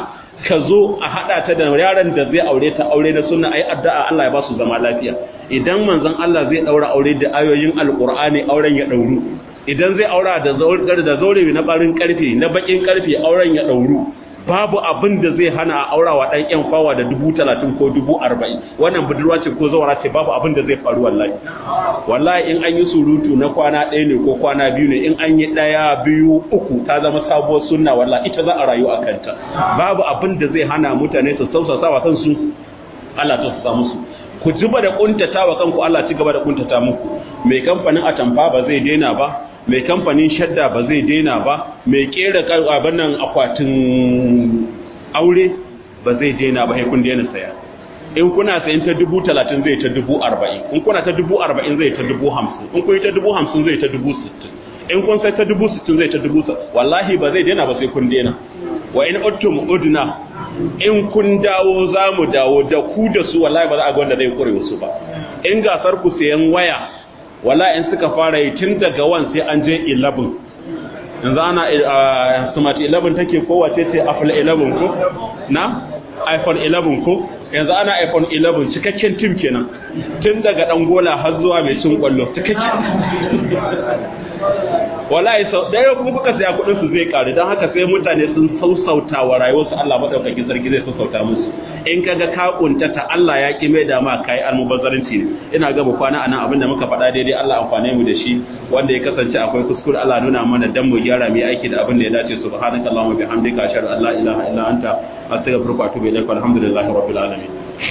ka zo a haɗa ta da yaron da zai aure ta aure na sunna ayi addu'a Allah ya ba su zama lafiya idan manzon Allah zai daura aure da ayoyin alqur'ani auren ya dauru idan zai aura da zaure na barin karfe na bakin karfe auren ya dauru babu abin da zai hana a aurawa dan yan fawa da 30,000 ko 40,000 wannan budurwa ce ko zawara ce babu abin da zai faru wallahi in an yi surutu na kwana ɗaya ne ko kwana biyu ne in an yi ɗaya biyu uku ta zama sabuwar sunna wallahi ita za a rayu a kanta babu abin da zai hana mutane su sausasa wa kansu Allah ta sa musu ku jiba da kuntata wa kanku Allah ci gaba da kuntata muku mai kamfanin atamfa ba zai daina ba mai kamfanin shadda ba zai daina ba mai kera abin nan akwatin aure ba zai daina ba sai kun daina saya in kuna sayin ta 30,000 zai ta 40,000 in kuna ta 40,000 zai ta 50,000 in kun yi ta 50,000 zai ta 60,000 in kun sai ta 60,000 zai ta 70,000 wallahi ba zai daina ba sai kun daina wa in uttum udna in kun dawo za mu dawo da ku da su wallahi ba za a ga wanda zai kure su ba in gasar ku sayan waya wala in suka fara yi tun daga 1 sai an je 11 yanzu ana smart 11 take kowace ce apple 11 ko na iphone 11 ko yanzu ana iphone 11 cikakken tim kenan tun daga dan gola har zuwa mai cin kwallo cikakken wallahi sau daya kuma kuka saya kudin su zai karu don haka sai mutane sun sausauta wa rayuwarsu Allah madaukakin sarki zai sausauta musu in kaga ka kuntata Allah ya ki mai da ma kai almubazzaranci ina ga mu kwana anan abinda muka faɗa daidai Allah amfane mu da shi wanda ya kasance akwai kuskure Allah nuna mana dan mu gyara mu aiki da abin da ya dace subhanakallahumma bihamdika ashhadu an la ilaha illa anta astaghfiruka wa atubu ilaik walhamdulillahi rabbil alamin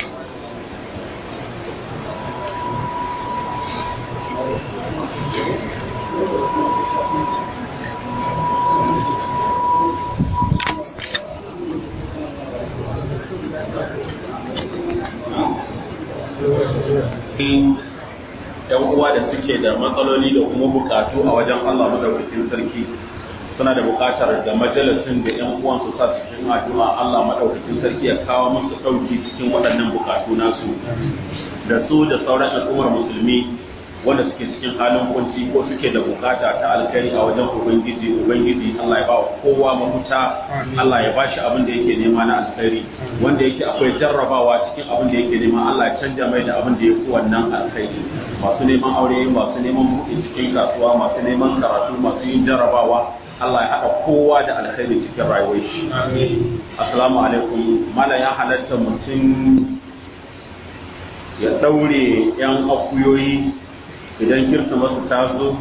yan uwa da suke da matsaloli da kuma bukatu a wajen Allah madaukakin sarki suna da bukatar da majalisin da yan uwan su sa cikin addu'a Allah madaukakin sarki ya kawo musu dauki cikin waɗannan bukatu nasu da su da sauran al'ummar musulmi wanda suke cikin halin kunci ko suke da bukata ta alkhairi a wajen ubangiji Allah ya ba wa kowa mafuta Allah ya bashi abin da yake nema na alkhairi wanda yake akwai jarrabawa cikin abin da yake nema Allah ya canja mai da abin da yake wannan alkhairi masu neman aure masu neman buɗe cikin kasuwa masu neman karatu masu yin jarrabawa Allah ya haɗa kowa da alkhairi cikin rayuwar shi amin assalamu alaikum mala ya halatta mutum ya daure yan akuyoyi idan kirsimasa ta zo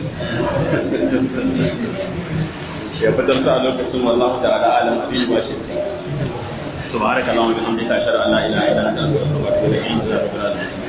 ya fitar sa a lokacin wallahu ta'ala alam abin ba shi subhanaka allahumma wa bihamdika ashhadu an la ilaha illa anta astaghfiruka wa atubu ilayk